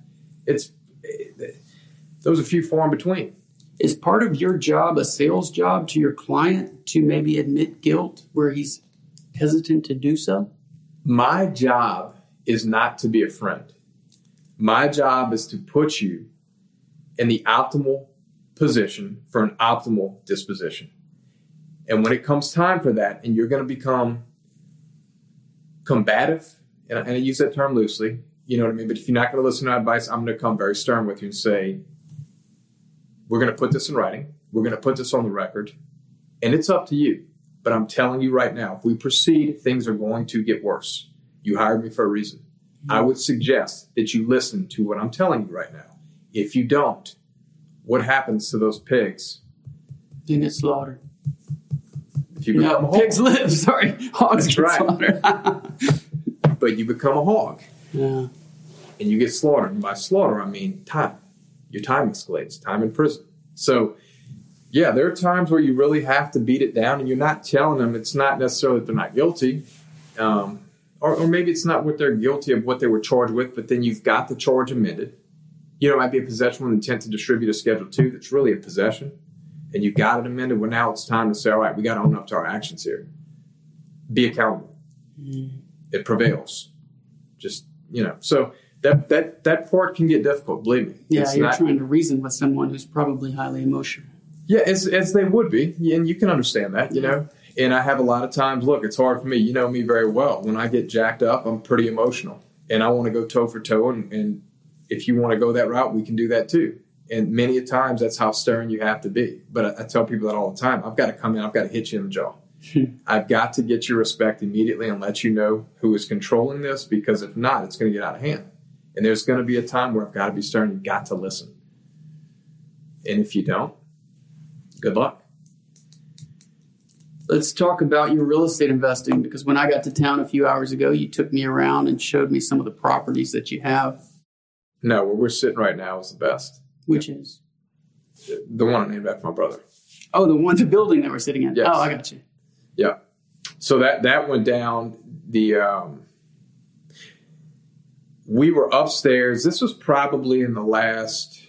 Those are few far in between. Is part of your job a sales job to your client to maybe admit guilt where he's hesitant to do so? My job is not to be a friend. My job is to put you in the optimal position for an optimal disposition. And when it comes time for that, and you're going to become combative, and I use that term loosely, you know what I mean? But if you're not going to listen to my advice, I'm going to come very stern with you and say, we're going to put this in writing. We're going to put this on the record. And it's up to you. But I'm telling you right now, if we proceed, things are going to get worse. You hired me for a reason. I would suggest that you listen to what I'm telling you right now. If you don't, what happens to those pigs? You get slaughtered. If you become a hog. Pigs live. Sorry. Hogs That's get right. slaughtered. But you become a hog. Yeah. And you get slaughtered. And by slaughter, I mean time. Your time escalates. Time in prison. So, yeah, there are times where you really have to beat it down, and you're not telling them it's not necessarily that they're not guilty. Or maybe it's not what they're guilty of, what they were charged with, but then you've got the charge amended. You know, it might be a possession with intent to distribute a Schedule 2 that's really a possession. And you've got it amended. Well, now it's time to say, all right, we got to own up to our actions here. Be accountable. It prevails. Just, so that part can get difficult, believe me. Yeah, you're trying to reason with someone who's probably highly emotional. Yeah, as they would be. And you can understand that, And I have a lot of times, look, it's hard for me. You know me very well. When I get jacked up, I'm pretty emotional. And I want to go toe for toe. And if you want to go that route, we can do that too. And many a times, that's how stern you have to be. But I tell people that all the time. I've got to come in. I've got to hit you in the jaw. I've got to get your respect immediately and let you know who is controlling this. Because if not, it's going to get out of hand. And there's going to be a time where I've got to be stern. You've got to listen. And if you don't, good luck. Let's talk about your real estate investing, because when I got to town a few hours ago, you took me around and showed me some of the properties that you have. No, where we're sitting right now is the best. Which is? The one I named after my brother. Oh, the building that we're sitting in. Yes. Oh, I got you. Yeah. So that went down. We were upstairs. This was probably in the last...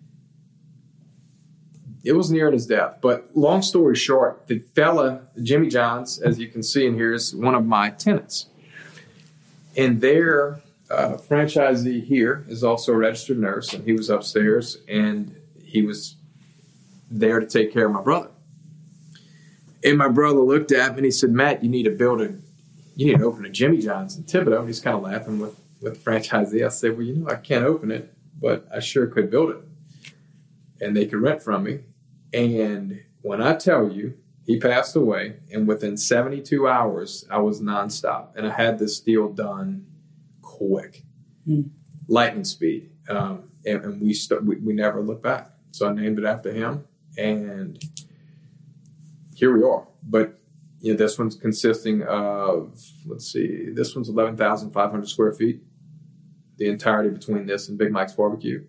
It was near his death. But long story short, the fella, Jimmy Johns, as you can see in here, is one of my tenants. And their franchisee here is also a registered nurse, and he was upstairs, and he was there to take care of my brother. And my brother looked at me and he said, Matt, you need to build you need to open a Jimmy John's in Thibodaux. He's kind of laughing with the franchisee. I said, well, I can't open it, but I sure could build it. And they could rent from me. And when I tell you, he passed away, and within 72 hours, I was nonstop. And I had this deal done quick, lightning speed. And we never looked back. So I named it after him, and here we are. But this one's consisting of, this one's 11,500 square feet, the entirety between this and Big Mike's Barbecue.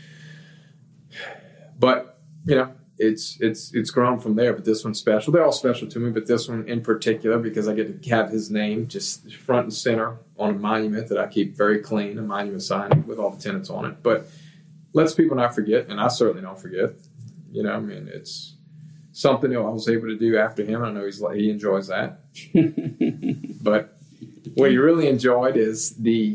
But, it's grown from there, but this one's special. They're all special to me, but this one in particular, because I get to have his name just front and center on a monument that I keep very clean, a monument sign with all the tenants on it. But lets people not forget, and I certainly don't forget. It's something I was able to do after him. I know he enjoys that. But what he really enjoyed is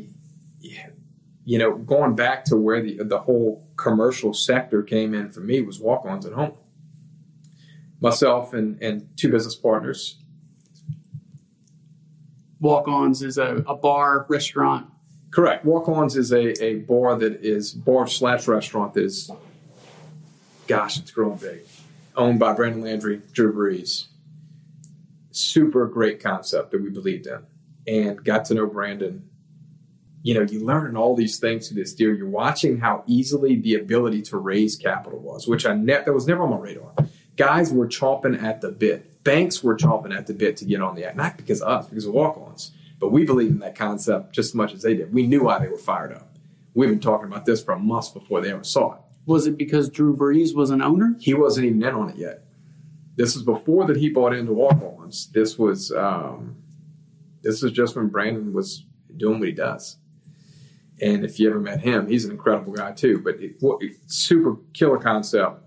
going back to where the whole commercial sector came in for me was walk-ons at home. Myself and two business partners. Walk-ons is a bar, restaurant. Correct. Walk-ons is a bar/restaurant that is, it's growing big. Owned by Brandon Landry, Drew Brees. Super great concept that we believed in. And got to know Brandon. You learn all these things through this deal. You're watching how easily the ability to raise capital was, which that was never on my radar. Guys were chomping at the bit. Banks were chomping at the bit to get on the act, not because of us, because of walk-ons. But we believed in that concept just as much as they did. We knew why they were fired up. We've been talking about this for months before they ever saw it. Was it because Drew Brees was an owner? He wasn't even in on it yet. This was before that he bought into walk-ons. This was just when Brandon was doing what he does. And if you ever met him, he's an incredible guy too. But super killer concept.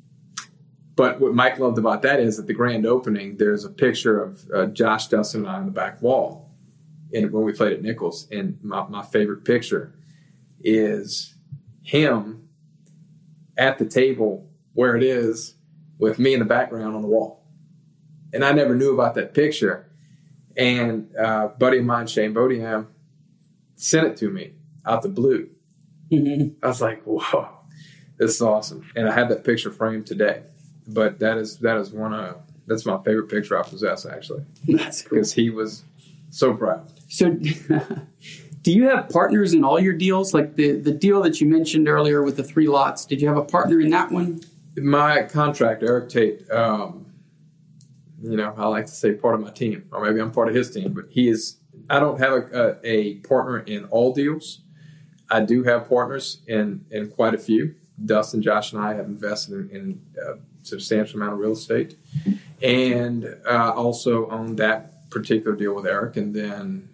But what Mike loved about that is at the grand opening, there's a picture of Josh, Dustin, and I on the back wall. And when we played at Nichols, and my favorite picture is him at the table where it is with me in the background on the wall. And I never knew about that picture. And a buddy of mine, Shane Bodiham, sent it to me out the blue. Mm-hmm. I was like, whoa, this is awesome. And I have that picture framed today. But that's my favorite picture I possess, actually. That's cool. Because he was so proud. So do you have partners in all your deals? Like the deal that you mentioned earlier with the 3 lots, did you have a partner in that one? My contractor, Eric Tate, I like to say part of my team, or maybe I'm part of his team, but he is. I don't have a partner in all deals. I do have partners in quite a few. Dustin, Josh, and I have invested in a substantial amount of real estate, and also own that particular deal with Eric. And then,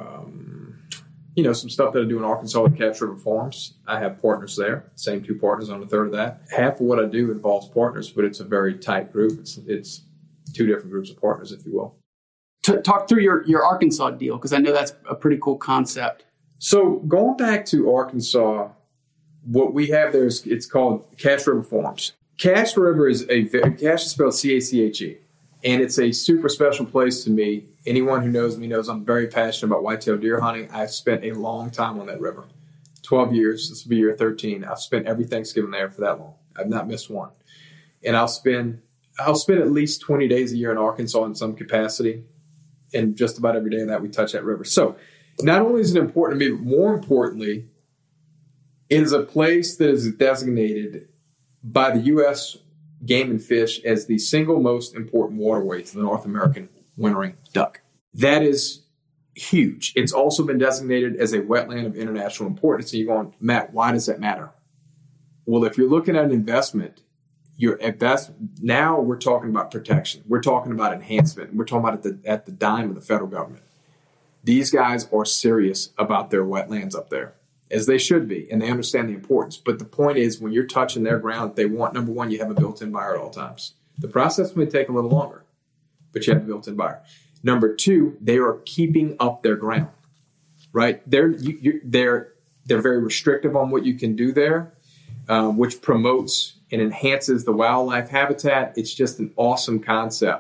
some stuff that I do in Arkansas with Cache River Farms. I have partners there. Same 2 partners on a third of that. Half of what I do involves partners, but it's a very tight group. It's 2 different groups of partners, if you will. Talk through your Arkansas deal, because I know that's a pretty cool concept. So going back to Arkansas, what we have there it's called Cache River Farms. Cache River Cache is spelled C-A-C-H-E, and it's a super special place to me. Anyone who knows me knows I'm very passionate about whitetail deer hunting. I've spent a long time on that river, 12 years. This will be year 13. I've spent every Thanksgiving there for that long. I've not missed one, and I'll spend at least 20 days a year in Arkansas in some capacity, and just about every day of that we touch that river. So not only is it important to me, but more importantly, it is a place that is designated by the U.S. Game and Fish as the single most important waterway to the North American wintering duck. That is huge. It's also been designated as a wetland of international importance. And you're going, Matt, why does that matter? Well, if you're looking at an investment, you're at best, now we're talking about protection. We're talking about enhancement. We're talking about at the dime of the federal government. These guys are serious about their wetlands up there, as they should be, and they understand the importance. But the point is, when you're touching their ground, they want, number one, you have a built-in buyer at all times. The process may take a little longer, but you have a built-in buyer. Number 2, they are keeping up their ground, right? They're very restrictive on what you can do there, which promotes and enhances the wildlife habitat. It's just an awesome concept.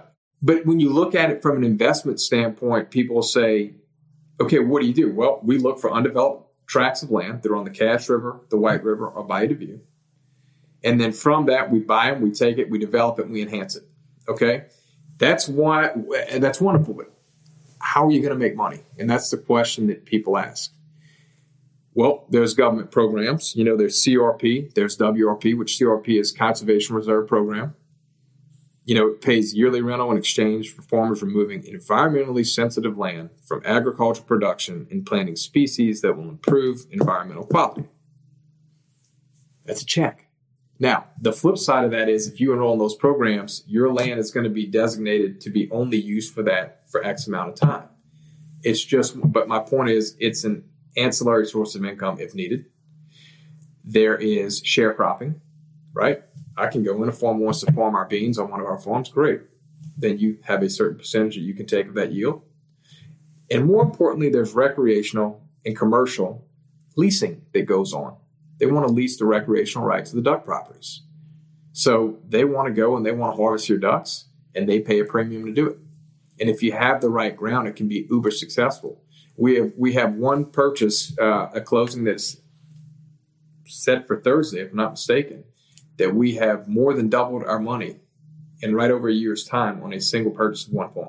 But when you look at it from an investment standpoint, people say, okay, what do you do? Well, we look for undeveloped tracts of land that are on the Cache River, the White River, or Bayou de View. And then from that, we buy them, we take it, we develop it, and we enhance it. Okay? That's wonderful. But how are you going to make money? And that's the question that people ask. Well, there's government programs. There's CRP, there's WRP, which CRP is Conservation Reserve Program. It pays yearly rental in exchange for farmers removing environmentally sensitive land from agricultural production and planting species that will improve environmental quality. That's a check. Now, the flip side of that is if you enroll in those programs, your land is going to be designated to be only used for that for X amount of time. But my point is, it's an ancillary source of income if needed. There is sharecropping, right? I can go in, a farmer wants to farm our beans on one of our farms, great. Then you have a certain percentage that you can take of that yield. And more importantly, there's recreational and commercial leasing that goes on. They want to lease the recreational rights of the duck properties. So they want to go and they want to harvest your ducks, and they pay a premium to do it. And if you have the right ground, it can be uber successful. We have one purchase, a closing that's set for Thursday, if I'm not mistaken, that we have more than doubled our money in right over a year's time on a single purchase of one farm.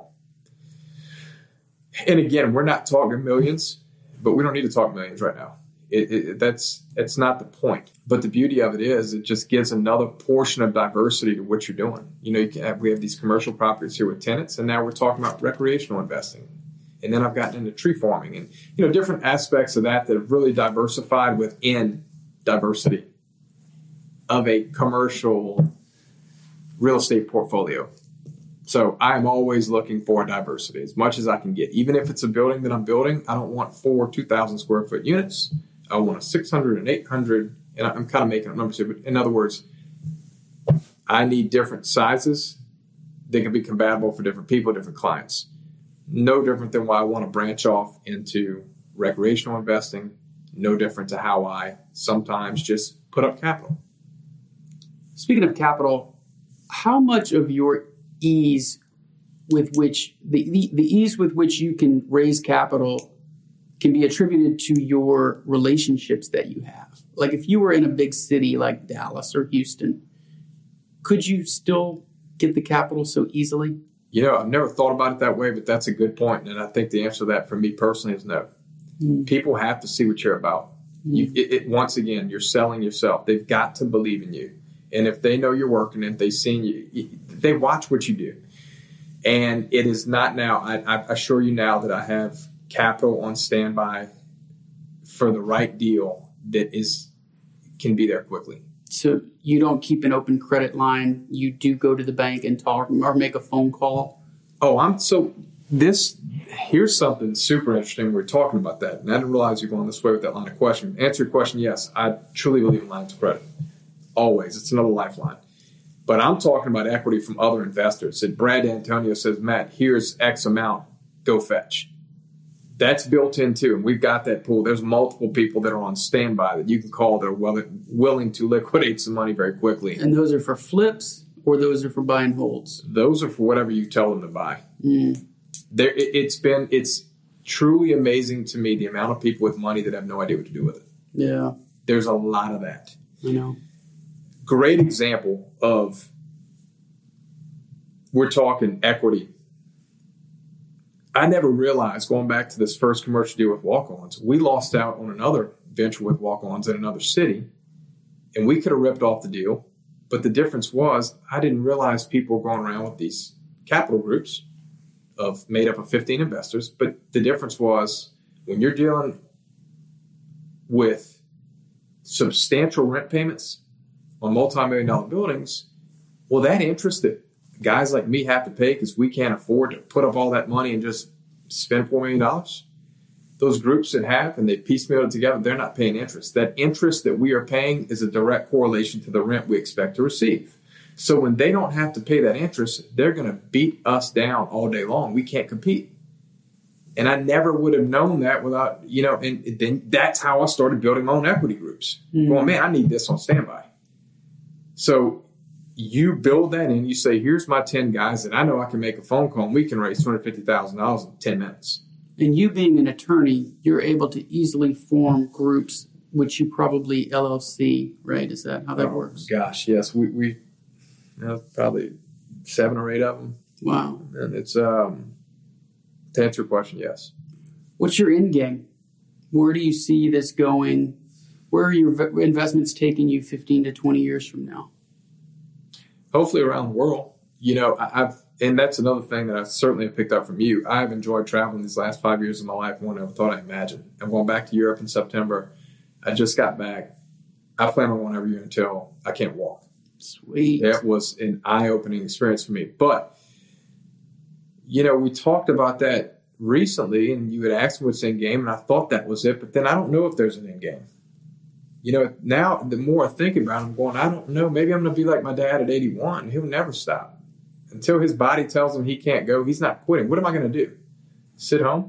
And again, we're not talking millions, but we don't need to talk millions right now. That's not the point. But the beauty of it is it just gives another portion of diversity to what you're doing. We have these commercial properties here with tenants, and now we're talking about recreational investing. And then I've gotten into tree farming and, different aspects of that have really diversified within diversity of a commercial real estate portfolio. So I'm always looking for diversity as much as I can get. Even if it's a building that I'm building, I don't want 4 2,000 square foot units. I want a 600 and 800, and I'm kind of making up numbers here, but in other words, I need different sizes. They can be compatible for different people, different clients. No different than why I want to branch off into recreational investing. No different to how I sometimes just put up capital. Speaking of capital, how much of your ease with which the ease with which you can raise capital can be attributed to your relationships that you have? Like if you were in a big city like Dallas or Houston, could you still get the capital so easily? I've never thought about it that way, but that's a good point. And I think the answer to that for me personally is no. People have to see what you're about. Once again, you're selling yourself. They've got to believe in you. And if they know you're working, if they've seen you, they watch what you do. And it is not now. I assure you now that I have capital on standby for the right deal that can be there quickly. So you don't keep an open credit line. You do go to the bank and talk or make a phone call. Here's something super interesting. We're talking about that. And I didn't realize you're going this way with that line of question. Answer your question, yes. I truly believe in lines of credit. Always. It's another lifeline. But I'm talking about equity from other investors. That Brad Antonio says, Matt, here's X amount. Go fetch. That's built in too. And we've got that pool. There's multiple people that are on standby that you can call that are willing to liquidate some money very quickly. And those are for flips or those are for buy and holds? Those are for whatever you tell them to buy. It's truly amazing to me the amount of people with money that have no idea what to do with it. Yeah. There's a lot of that. I know. Great example of, we're talking equity. I never realized, going back to this first commercial deal with Walk-Ons, we lost out on another venture with Walk-Ons in another city, and we could have ripped off the deal. But the difference was, I didn't realize people were going around with these capital groups made up of 15 investors. But the difference was, when you're dealing with substantial rent payments on multi-million-dollar buildings, well, that interest that guys like me have to pay because we can't afford to put up all that money and just spend $4 million. Those groups that have, and they piecemeal it together, they're not paying interest. That interest that we are paying is a direct correlation to the rent we expect to receive. So when they don't have to pay that interest, they're going to beat us down all day long. We can't compete. And I never would have known that without, and then that's how I started building my own equity groups. Going, man, I need this on standby. So you build that in. You say, here's my 10 guys that I know I can make a phone call and we can raise $250,000 in 10 minutes. And you being an attorney, you're able to easily form groups, which you probably LLC, right? Is that how that works? Gosh, yes. We probably 7 or 8 of them. Wow. And it's, to answer your question, yes. What's your end game? Where do you see this going? Where are your investments taking you 15 to 20 years from now? Hopefully around the world. And that's another thing that I certainly have picked up from you. I've enjoyed traveling these last 5 years of my life more than I ever thought I'd imagine. I'm going back to Europe in September. I just got back. I plan on going every year until I can't walk. Sweet. That was an eye-opening experience for me. But, we talked about that recently, and you had asked me what's end game, and I thought that was it. But then I don't know if there's an end game. Now the more I think about it, I'm going, I don't know. Maybe I'm going to be like my dad at 81. He'll never stop. Until his body tells him he can't go, he's not quitting. What am I going to do? Sit home?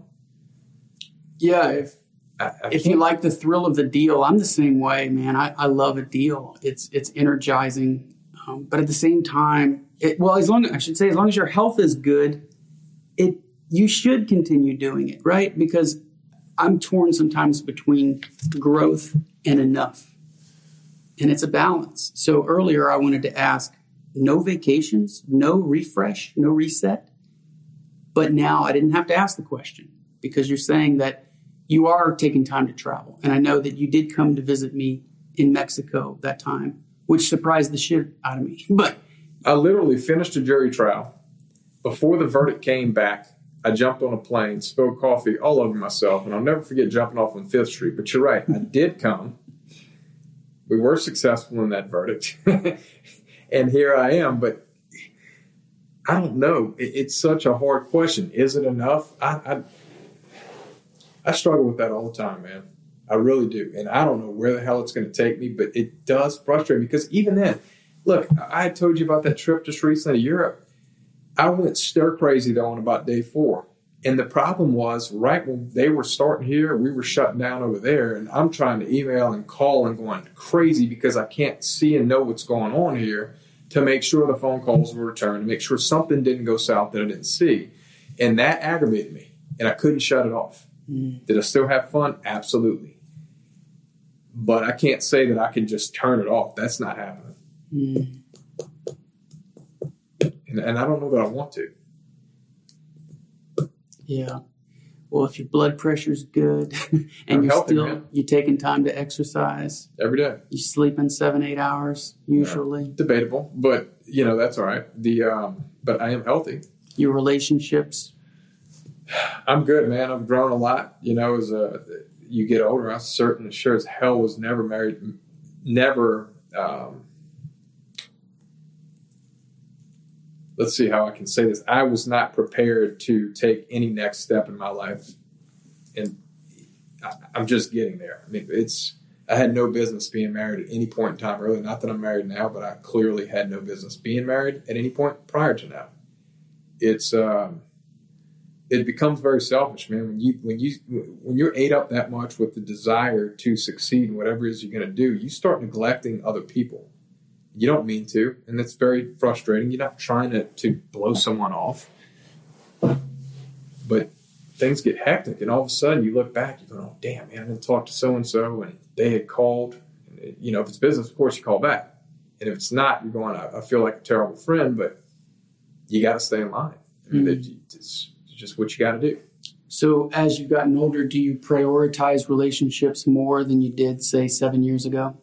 Yeah, if you like the thrill of the deal, I'm the same way, man. I love a deal. It's energizing, but at the same time, as long as your health is good, you should continue doing it, right? Because I'm torn sometimes between growth and enough, and it's a balance. So earlier, I wanted to ask. No vacations, no refresh, no reset. But now I didn't have to ask the question because you're saying that you are taking time to travel. And I know that you did come to visit me in Mexico that time, which surprised the shit out of me. But I literally finished a jury trial. Before the verdict came back, I jumped on a plane, spilled coffee all over myself, and I'll never forget jumping off on 5th Street. But you're right, I did come. We were successful in that verdict. And here I am, but I don't know. It's such a hard question. Is it enough? I struggle with that all the time, man. I really do. And I don't know where the hell it's going to take me, but it does frustrate me because even then, look, I told you about that trip just recently to Europe. I went stir crazy though on about day 4. And the problem was right when they were starting here, we were shutting down over there. And I'm trying to email and call and going crazy because I can't see and know what's going on here to make sure the phone calls were returned, to make sure something didn't go south that I didn't see. And that aggravated me. And I couldn't shut it off. Did I still have fun? Absolutely. But I can't say that I can just turn it off. That's not happening. And I don't know that I want to. Yeah. Well, if your blood pressure's good and you're taking time to exercise every day, you sleeping 7-8 hours usually. Yeah. Debatable, but that's all right. But I am healthy. Your relationships? I'm good, man. I've grown a lot. As you get older, I'm sure as hell was never married, never. Let's see how I can say this. I was not prepared to take any next step in my life. And I'm just getting there. I mean, I had no business being married at any point in time early. Not that I'm married now, but I clearly had no business being married at any point prior to now. It becomes very selfish, man. When you're ate up that much with the desire to succeed in whatever it is you're going to do, you start neglecting other people. You don't mean to, and it's very frustrating. You're not trying to blow someone off. But things get hectic, and all of a sudden you look back, you go, oh, damn, man, I didn't talk to so-and-so, and they had called. And, if it's business, of course, you call back. And if it's not, you're going, I feel like a terrible friend, but you got to stay in line. I mean, it's just what you got to do. So as you've gotten older, do you prioritize relationships more than you did, say, 7 years ago?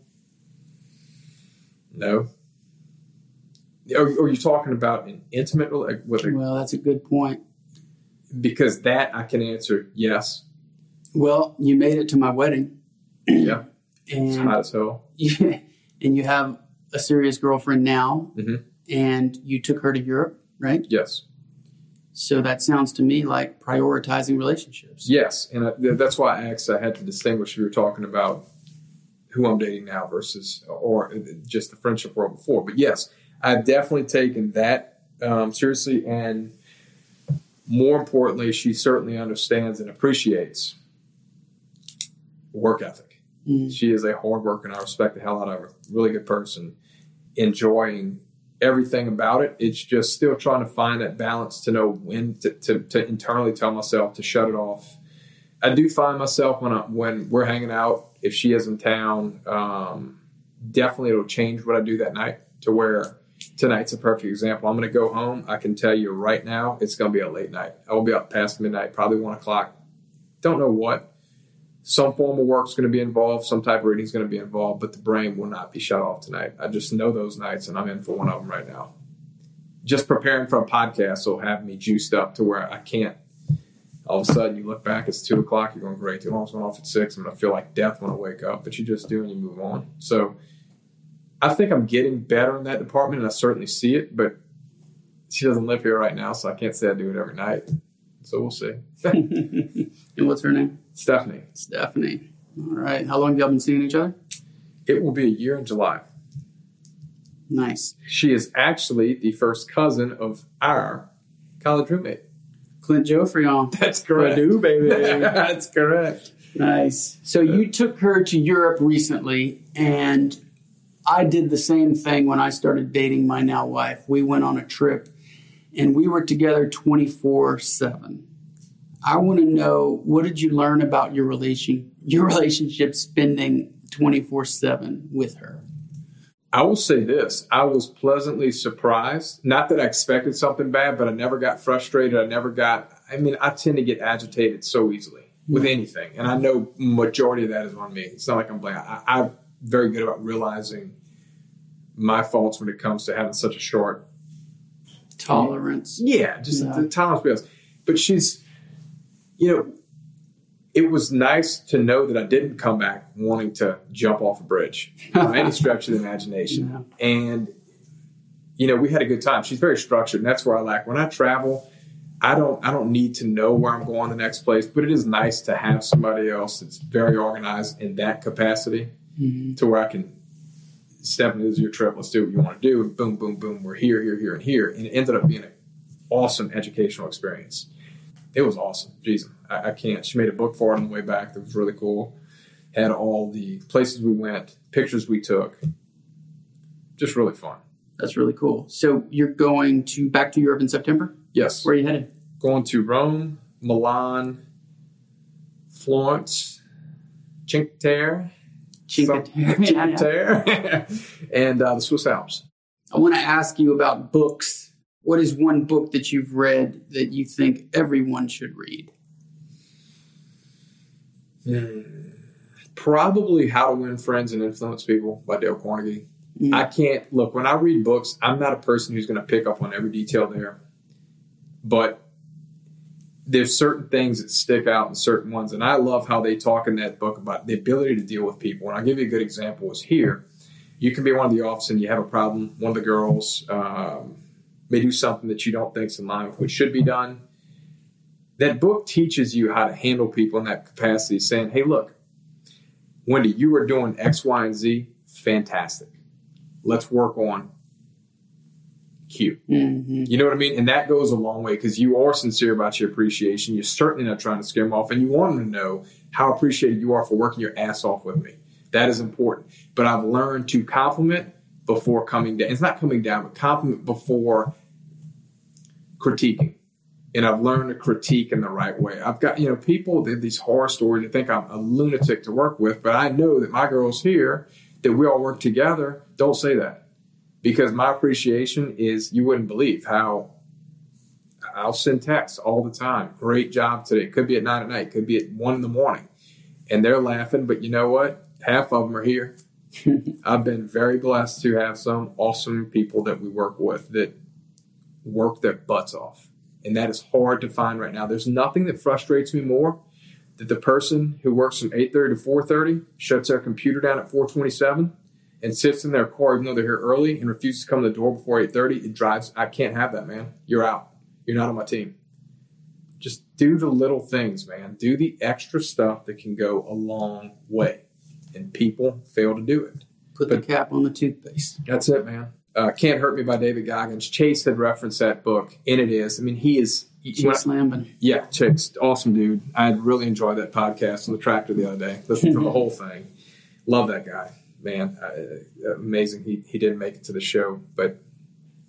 No. Are you talking about an intimate relationship? Well, that's a good point. Because that I can answer yes. Well, you made it to my wedding. Yeah. And it's hot as hell. Yeah, and you have a serious girlfriend now. Mm-hmm. And you took her to Europe, right? Yes. So that sounds to me like prioritizing relationships. Yes. And that's why I had to distinguish if you were talking about who I'm dating now versus or just the friendship world before. But yes, I've definitely taken that seriously. And more importantly, she certainly understands and appreciates work ethic. She is a hard worker, and I respect the hell out of her. Really good person, enjoying everything about it. It's just still trying to find that balance to know when to internally tell myself to shut it off. I do find myself when we're hanging out, if she is in town, definitely it'll change what I do that night to where tonight's a perfect example. I'm going to go home. I can tell you right now, it's going to be a late night. I will be up past midnight, probably 1 o'clock. Don't know what. Some form of work is going to be involved. Some type of reading is going to be involved, but the brain will not be shut off tonight. I just know those nights, and I'm in for one of them right now. Just preparing for a podcast will have me juiced up to where I can't. All of a sudden, you look back, it's 2 o'clock, you're going, great, the alarm's going off at 6, I'm going to feel like death when I wake up, but you just do and you move on. So I think I'm getting better in that department, and I certainly see it, but she doesn't live here right now, so I can't say I do it every night. So we'll see. And what's her name? Stephanie. Stephanie. All right. How long have y'all been seeing each other? It will be a year in July. Nice. She is actually the first cousin of our college roommate. Clint Geoffrion. That's correct. Purdue, baby. That's correct. Nice. So you took her to Europe recently, and I did the same thing when I started dating my now wife. We went on a trip, and we were together 24/7. I want to know, what did you learn about your relationship spending 24/7 with her? I will say this. I was pleasantly surprised. Not that I expected something bad, but I never got frustrated. I tend to get agitated so easily with anything. And I know majority of that is on me. It's not like I'm blaming. I'm very good about realizing my faults when it comes to having such a short tolerance. Yeah, the tolerance. But she's, it was nice to know that I didn't come back wanting to jump off a bridge by any stretch of the imagination. Yeah. And, we had a good time. She's very structured, and that's where I lack. When I travel, I don't need to know where I'm going the next place, but it is nice to have somebody else that's very organized in that capacity to where I can step into your trip. Let's do what you want to do. And boom, boom, boom. We're here, here, and here. And it ended up being an awesome educational experience. It was awesome. Jeez, I can't. She made a book for it on the way back that was really cool. Had all the places we went, pictures we took. Just really fun. That's really cool. So you're going back to Europe in September? Yes. Where are you headed? Going to Rome, Milan, Florence, Cinque Terre, and the Swiss Alps. I want to ask you about books. What is one book that you've read that you think everyone should read? Probably How to Win Friends and Influence People by Dale Carnegie. I can't, look, when I read books, I'm not a person who's going to pick up on every detail there. But there's certain things that stick out in certain ones. And I love how they talk in that book about the ability to deal with people. And I'll give you a good example is here. You can be one of the office and you have a problem. One of the girls may do something that you don't think is in line with what should be done. That book teaches you how to handle people in that capacity, saying, hey, look, Wendy, you are doing X, Y, and Z. Fantastic. Let's work on Q. Mm-hmm. You know what I mean? And that goes a long way because you are sincere about your appreciation. You're certainly not trying to scare them off. And you want them to know how appreciated you are for working your ass off with me. That is important. But I've learned to compliment before coming down. It's not coming down, but compliment before critiquing. And I've learned to critique in the right way. I've got, people, they have these horror stories. They think I'm a lunatic to work with. But I know that my girls here, that we all work together, don't say that. Because my appreciation is, you wouldn't believe how I'll send texts all the time. Great job today. Could be at 9 at night. Could be at 1 in the morning. And they're laughing. But you know what? Half of them are here. I've been very blessed to have some awesome people that we work with that work their butts off. And that is hard to find right now. There's nothing that frustrates me more than the person who works from 8:30 to 4:30, shuts their computer down at 4:27, and sits in their car even though they're here early and refuses to come to the door before 8:30. It drives. I can't have that, man. You're out. You're not on my team. Just do the little things, man. Do the extra stuff that can go a long way. And people fail to do it. Put the cap on the toothpaste. That's it, man. Can't Hurt Me by David Goggins. Chase had referenced that book, and it is. I mean, he is. Chase Lambin. Yeah, Chase. Awesome dude. I really enjoyed that podcast on the tractor the other day. Listened to the whole thing. Love that guy. Man, amazing. He didn't make it to the show, but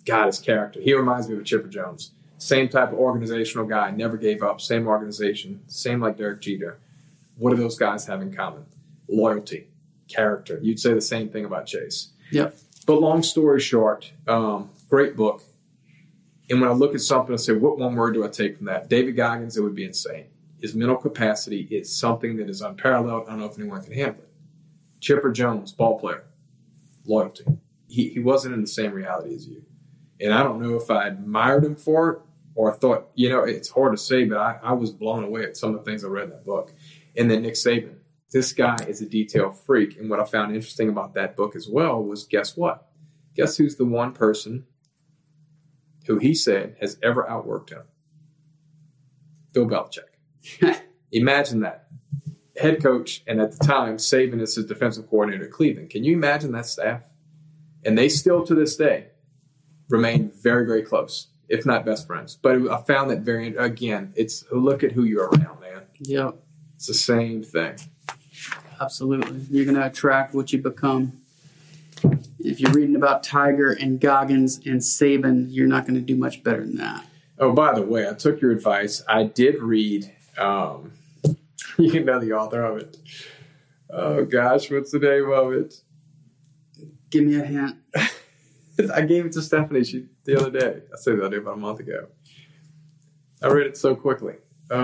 God, his character. He reminds me of Chipper Jones. Same type of organizational guy, never gave up, same organization, same like Derek Jeter. What do those guys have in common? Loyalty, character. You'd say the same thing about Chase. Yep. But long story short, great book. And when I look at something, I say, what one word do I take from that? David Goggins, it would be insane. His mental capacity is something that is unparalleled. I don't know if anyone can handle it. Chipper Jones, ball player, loyalty. He wasn't in the same reality as you. And I don't know if I admired him for it or I thought, it's hard to say, but I was blown away at some of the things I read in that book. And then Nick Saban. This guy is a detail freak. And what I found interesting about that book as well was, guess what? Guess who's the one person who he said has ever outworked him? Bill Belichick. Imagine that. Head coach, and at the time, Saban is his defensive coordinator at Cleveland. Can you imagine that staff? And they still, to this day, remain very, very close, if not best friends. But I found that again, it's look at who you're around, man. Yep. It's the same thing. Absolutely. You're going to attract what you become. If you're reading about Tiger and Goggins and Saban, you're not going to do much better than that. Oh, by the way, I took your advice. I did read, you know the author of it. Oh, gosh, what's the name of it? Give me a hint. I gave it to Stephanie the other day. I said the other day about a month ago. I read it so quickly.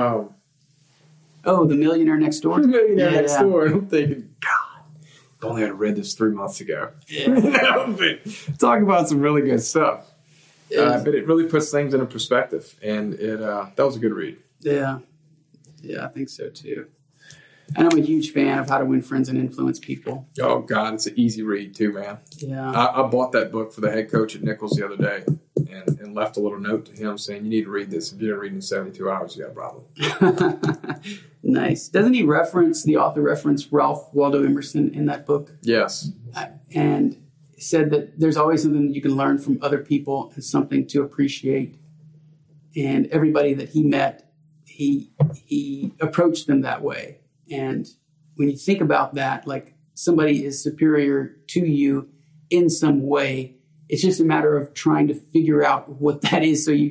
The Millionaire Next Door? The Millionaire Next Door. I'm thinking, God, if only I'd read this 3 months ago. Yeah. Talk about some really good stuff. But it really puts things into perspective, and that was a good read. Yeah. Yeah, I think so, too. And I'm a huge fan of How to Win Friends and Influence People. Oh, God, it's an easy read, too, man. Yeah. I bought that book for the head coach at Nichols the other day and left a little note to him saying, you need to read this. If you didn't read it in 72 hours, you got a problem. Nice. Doesn't he the author reference Ralph Waldo Emerson in that book? Yes. And said that there's always something that you can learn from other people and something to appreciate. And everybody that he met, he approached them that way. And when you think about that, like somebody is superior to you in some way, it's just a matter of trying to figure out what that is. So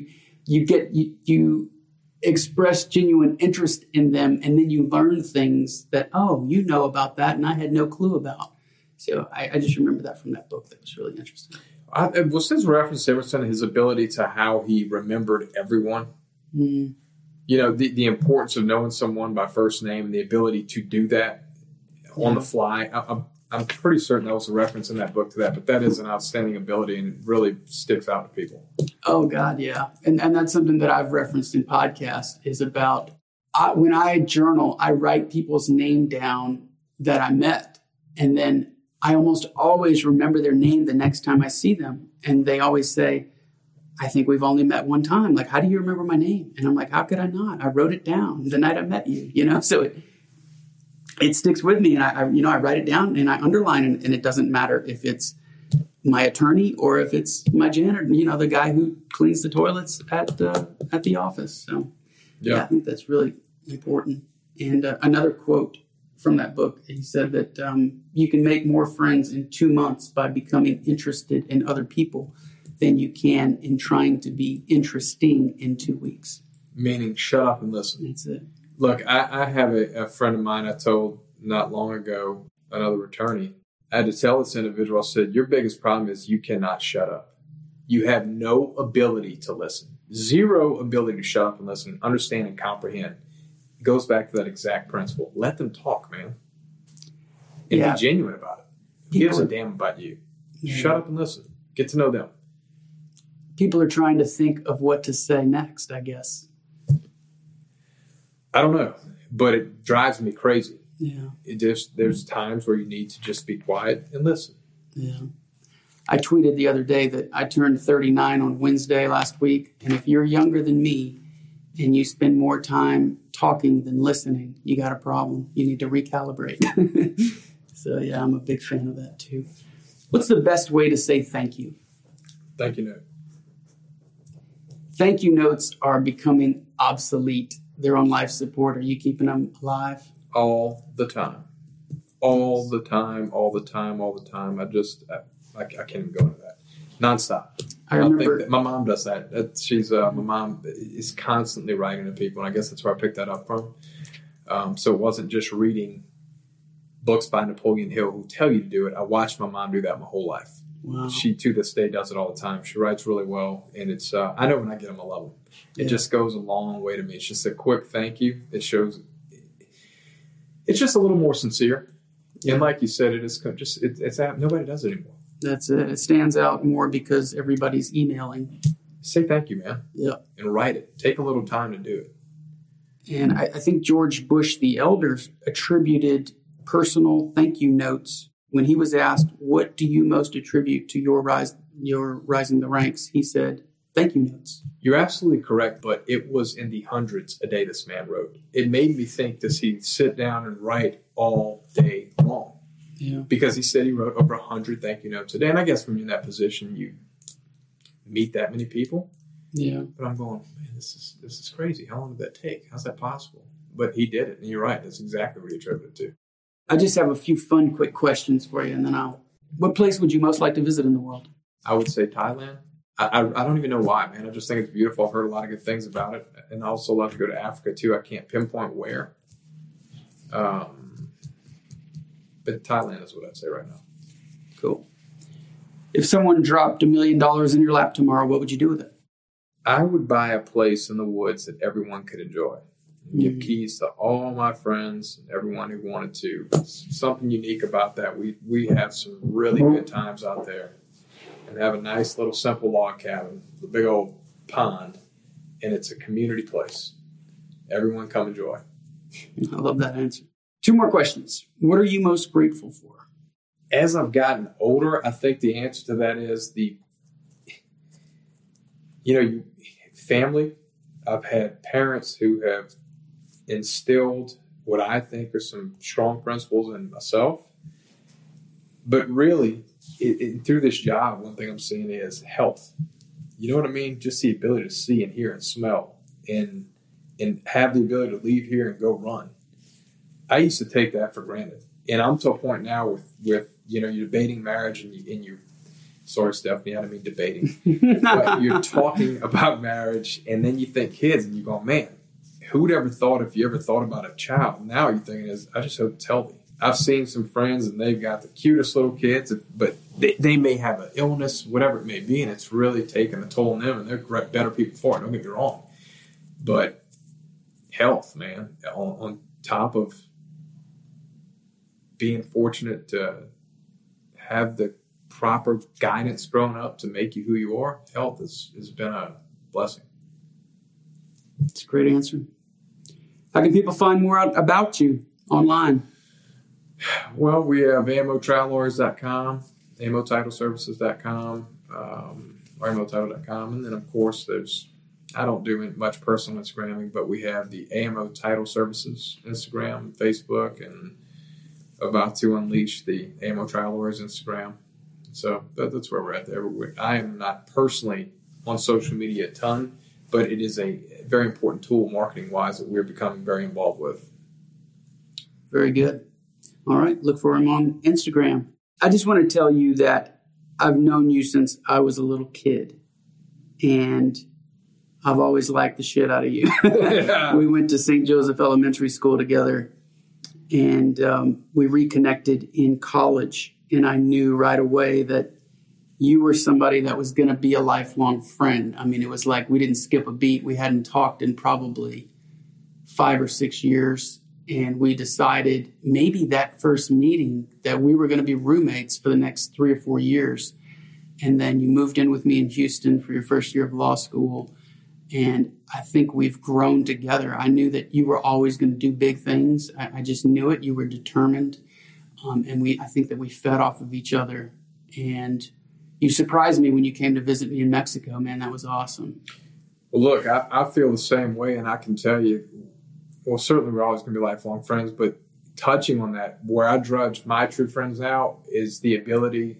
you express genuine interest in them, and then you learn things that, you know about that, and I had no clue about. So I just remember that from that book. That was really interesting. Was his reference to Emerson his ability to how he remembered everyone? Mm. The importance of knowing someone by first name and the ability to do that on the fly. I'm pretty certain that was a reference in that book to that, but that is an outstanding ability, and it really sticks out to people. Oh, God, yeah. And that's something that I've referenced in podcasts is about when I journal, I write people's name down that I met, and then I almost always remember their name the next time I see them. And they always say, I think we've only met one time. Like, how do you remember my name? And I'm like, how could I not? I wrote it down the night I met you, so it sticks with me. And I write it down and I underline it, and it doesn't matter if it's my attorney or if it's my janitor, the guy who cleans the toilets at the office. So yeah, I think that's really important. And another quote from that book, he said that you can make more friends in 2 months by becoming interested in other people than you can in trying to be interesting in 2 weeks. Meaning shut up and listen. That's it. Look, I have a friend of mine I told not long ago, another attorney, I had to tell this individual, I said, your biggest problem is you cannot shut up. You have no ability to listen. Zero ability to shut up and listen, understand and comprehend. It goes back to that exact principle. Let them talk, man. And be genuine about it. Who gives a damn about you? Yeah. Shut up and listen. Get to know them. People are trying to think of what to say next, I guess. I don't know, but it drives me crazy. Yeah. There's times where you need to just be quiet and listen. Yeah. I tweeted the other day that I turned 39 on Wednesday last week, and if you're younger than me and you spend more time talking than listening, you got a problem. You need to recalibrate. So, yeah, I'm a big fan of that, too. What's the best way to say thank you? Thank you note. Thank you notes are becoming obsolete. They're on life support. Are you keeping them alive? All the time. All the time, all the time, all the time. I can't even go into that. Nonstop. I remember think my mom does that. My mom is constantly writing to people, and I guess that's where I picked that up from. So it wasn't just reading books by Napoleon Hill who tell you to do it. I watched my mom do that my whole life. Wow. She, to this day, does it all the time. She writes really well, and it's I know when I get them, I love them. It just goes a long way to me. It's just a quick thank you. It shows it's just a little more sincere. Yeah. And like you said, it is just it's nobody does it anymore. That's it. It stands out more because everybody's emailing. Say thank you, man. Yeah. And write it. Take a little time to do it. And I think George Bush the Elder attributed personal thank you notes when he was asked, what do you most attribute to your rising the ranks? He said, thank you notes. You're absolutely correct, but it was in the hundreds a day this man wrote. It made me think, does he sit down and write all day long? Yeah. Because he said he wrote over 100 thank you notes a day. And I guess when you're in that position, you meet that many people. Yeah. But I'm going, man, this is crazy. How long did that take? How's that possible? But he did it. And you're right. That's exactly what he attributed it to. I just have a few fun, quick questions for you, and then what place would you most like to visit in the world? I would say Thailand. I don't even know why, man. I just think it's beautiful. I've heard a lot of good things about it. And I also love to go to Africa, too. I can't pinpoint where. But Thailand is what I'd say right now. Cool. If someone dropped $1 million in your lap tomorrow, what would you do with it? I would buy a place in the woods that everyone could enjoy. Give keys to all my friends and everyone who wanted to. Something unique about that. We have some really good times out there. And have a nice little simple log cabin, a big old pond, and it's a community place. Everyone come enjoy. I love that answer. 2 more questions. What are you most grateful for? As I've gotten older, I think the answer to that is family. I've had parents who have instilled what I think are some strong principles in myself. But really, through this job, one thing I'm seeing is health. You know what I mean? Just the ability to see and hear and smell and have the ability to leave here and go run. I used to take that for granted. And I'm to a point now with you're debating marriage and you sorry, Stephanie, I don't mean debating. But you're talking about marriage and then you think kids and you go, man, who would ever thought if you ever thought about a child? Now you're thinking I just hope it's healthy. I've seen some friends and they've got the cutest little kids, but they may have an illness, whatever it may be, and it's really taken a toll on them, and they're better people for it. Don't get me wrong. But health, man, on top of being fortunate to have the proper guidance growing up to make you who you are, health has been a blessing. That's a great answer. How can people find more out about you online? Well, we have AMOTravelLawyers.com, AMOTitleServices.com, or AMOTitle.com. And then, of course, I don't do much personal Instagramming, but we have the AMO Title Services Instagram, Facebook, and about to unleash the AMO Travel Lawyers Instagram. So that's where we're at there. I am not personally on social media a ton, but it is a very important tool marketing-wise that we're becoming very involved with. Very good. All right. Look for him on Instagram. I just want to tell you that I've known you since I was a little kid, and I've always liked the shit out of you. Yeah. We went to St. Joseph Elementary School together, and we reconnected in college, and I knew right away that you were somebody that was going to be a lifelong friend. I mean, it was like we didn't skip a beat. We hadn't talked in probably 5 or 6 years. And we decided maybe that first meeting that we were going to be roommates for the next 3 or 4 years. And then you moved in with me in Houston for your first year of law school. And I think we've grown together. I knew that you were always going to do big things. I just knew it. You were determined. And I think that we fed off of each other. And you surprised me when you came to visit me in Mexico, man. That was awesome. Well, look, I feel the same way. And I can tell you, well, certainly we're always going to be lifelong friends, but touching on that, where I judge my true friends now is the ability,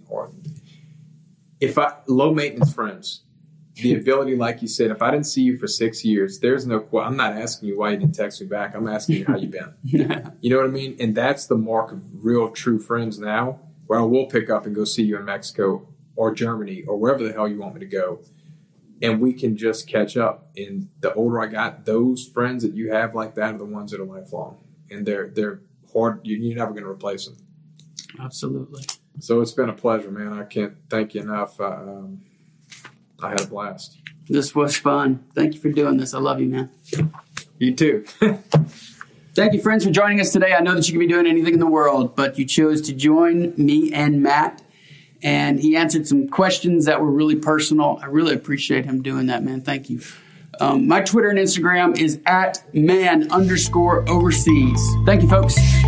low maintenance friends, the ability, like you said, if I didn't see you for 6 years, I'm not asking you why you didn't text me back. I'm asking you how you been. You know what I mean? And that's the mark of real true friends now, where I will pick up and go see you in Mexico, or Germany or wherever the hell you want me to go. And we can just catch up. And the older I got, those friends that you have like that are the ones that are lifelong. And they're hard. You're never going to replace them. Absolutely. So it's been a pleasure, man. I can't thank you enough. I had a blast. This was fun. Thank you for doing this. I love you, man. You too. Thank you, friends, for joining us today. I know that you could be doing anything in the world, but you chose to join me and Matt. And he answered some questions that were really personal. I really appreciate him doing that, man. Thank you. My Twitter and Instagram is @man_overseas. Thank you, folks.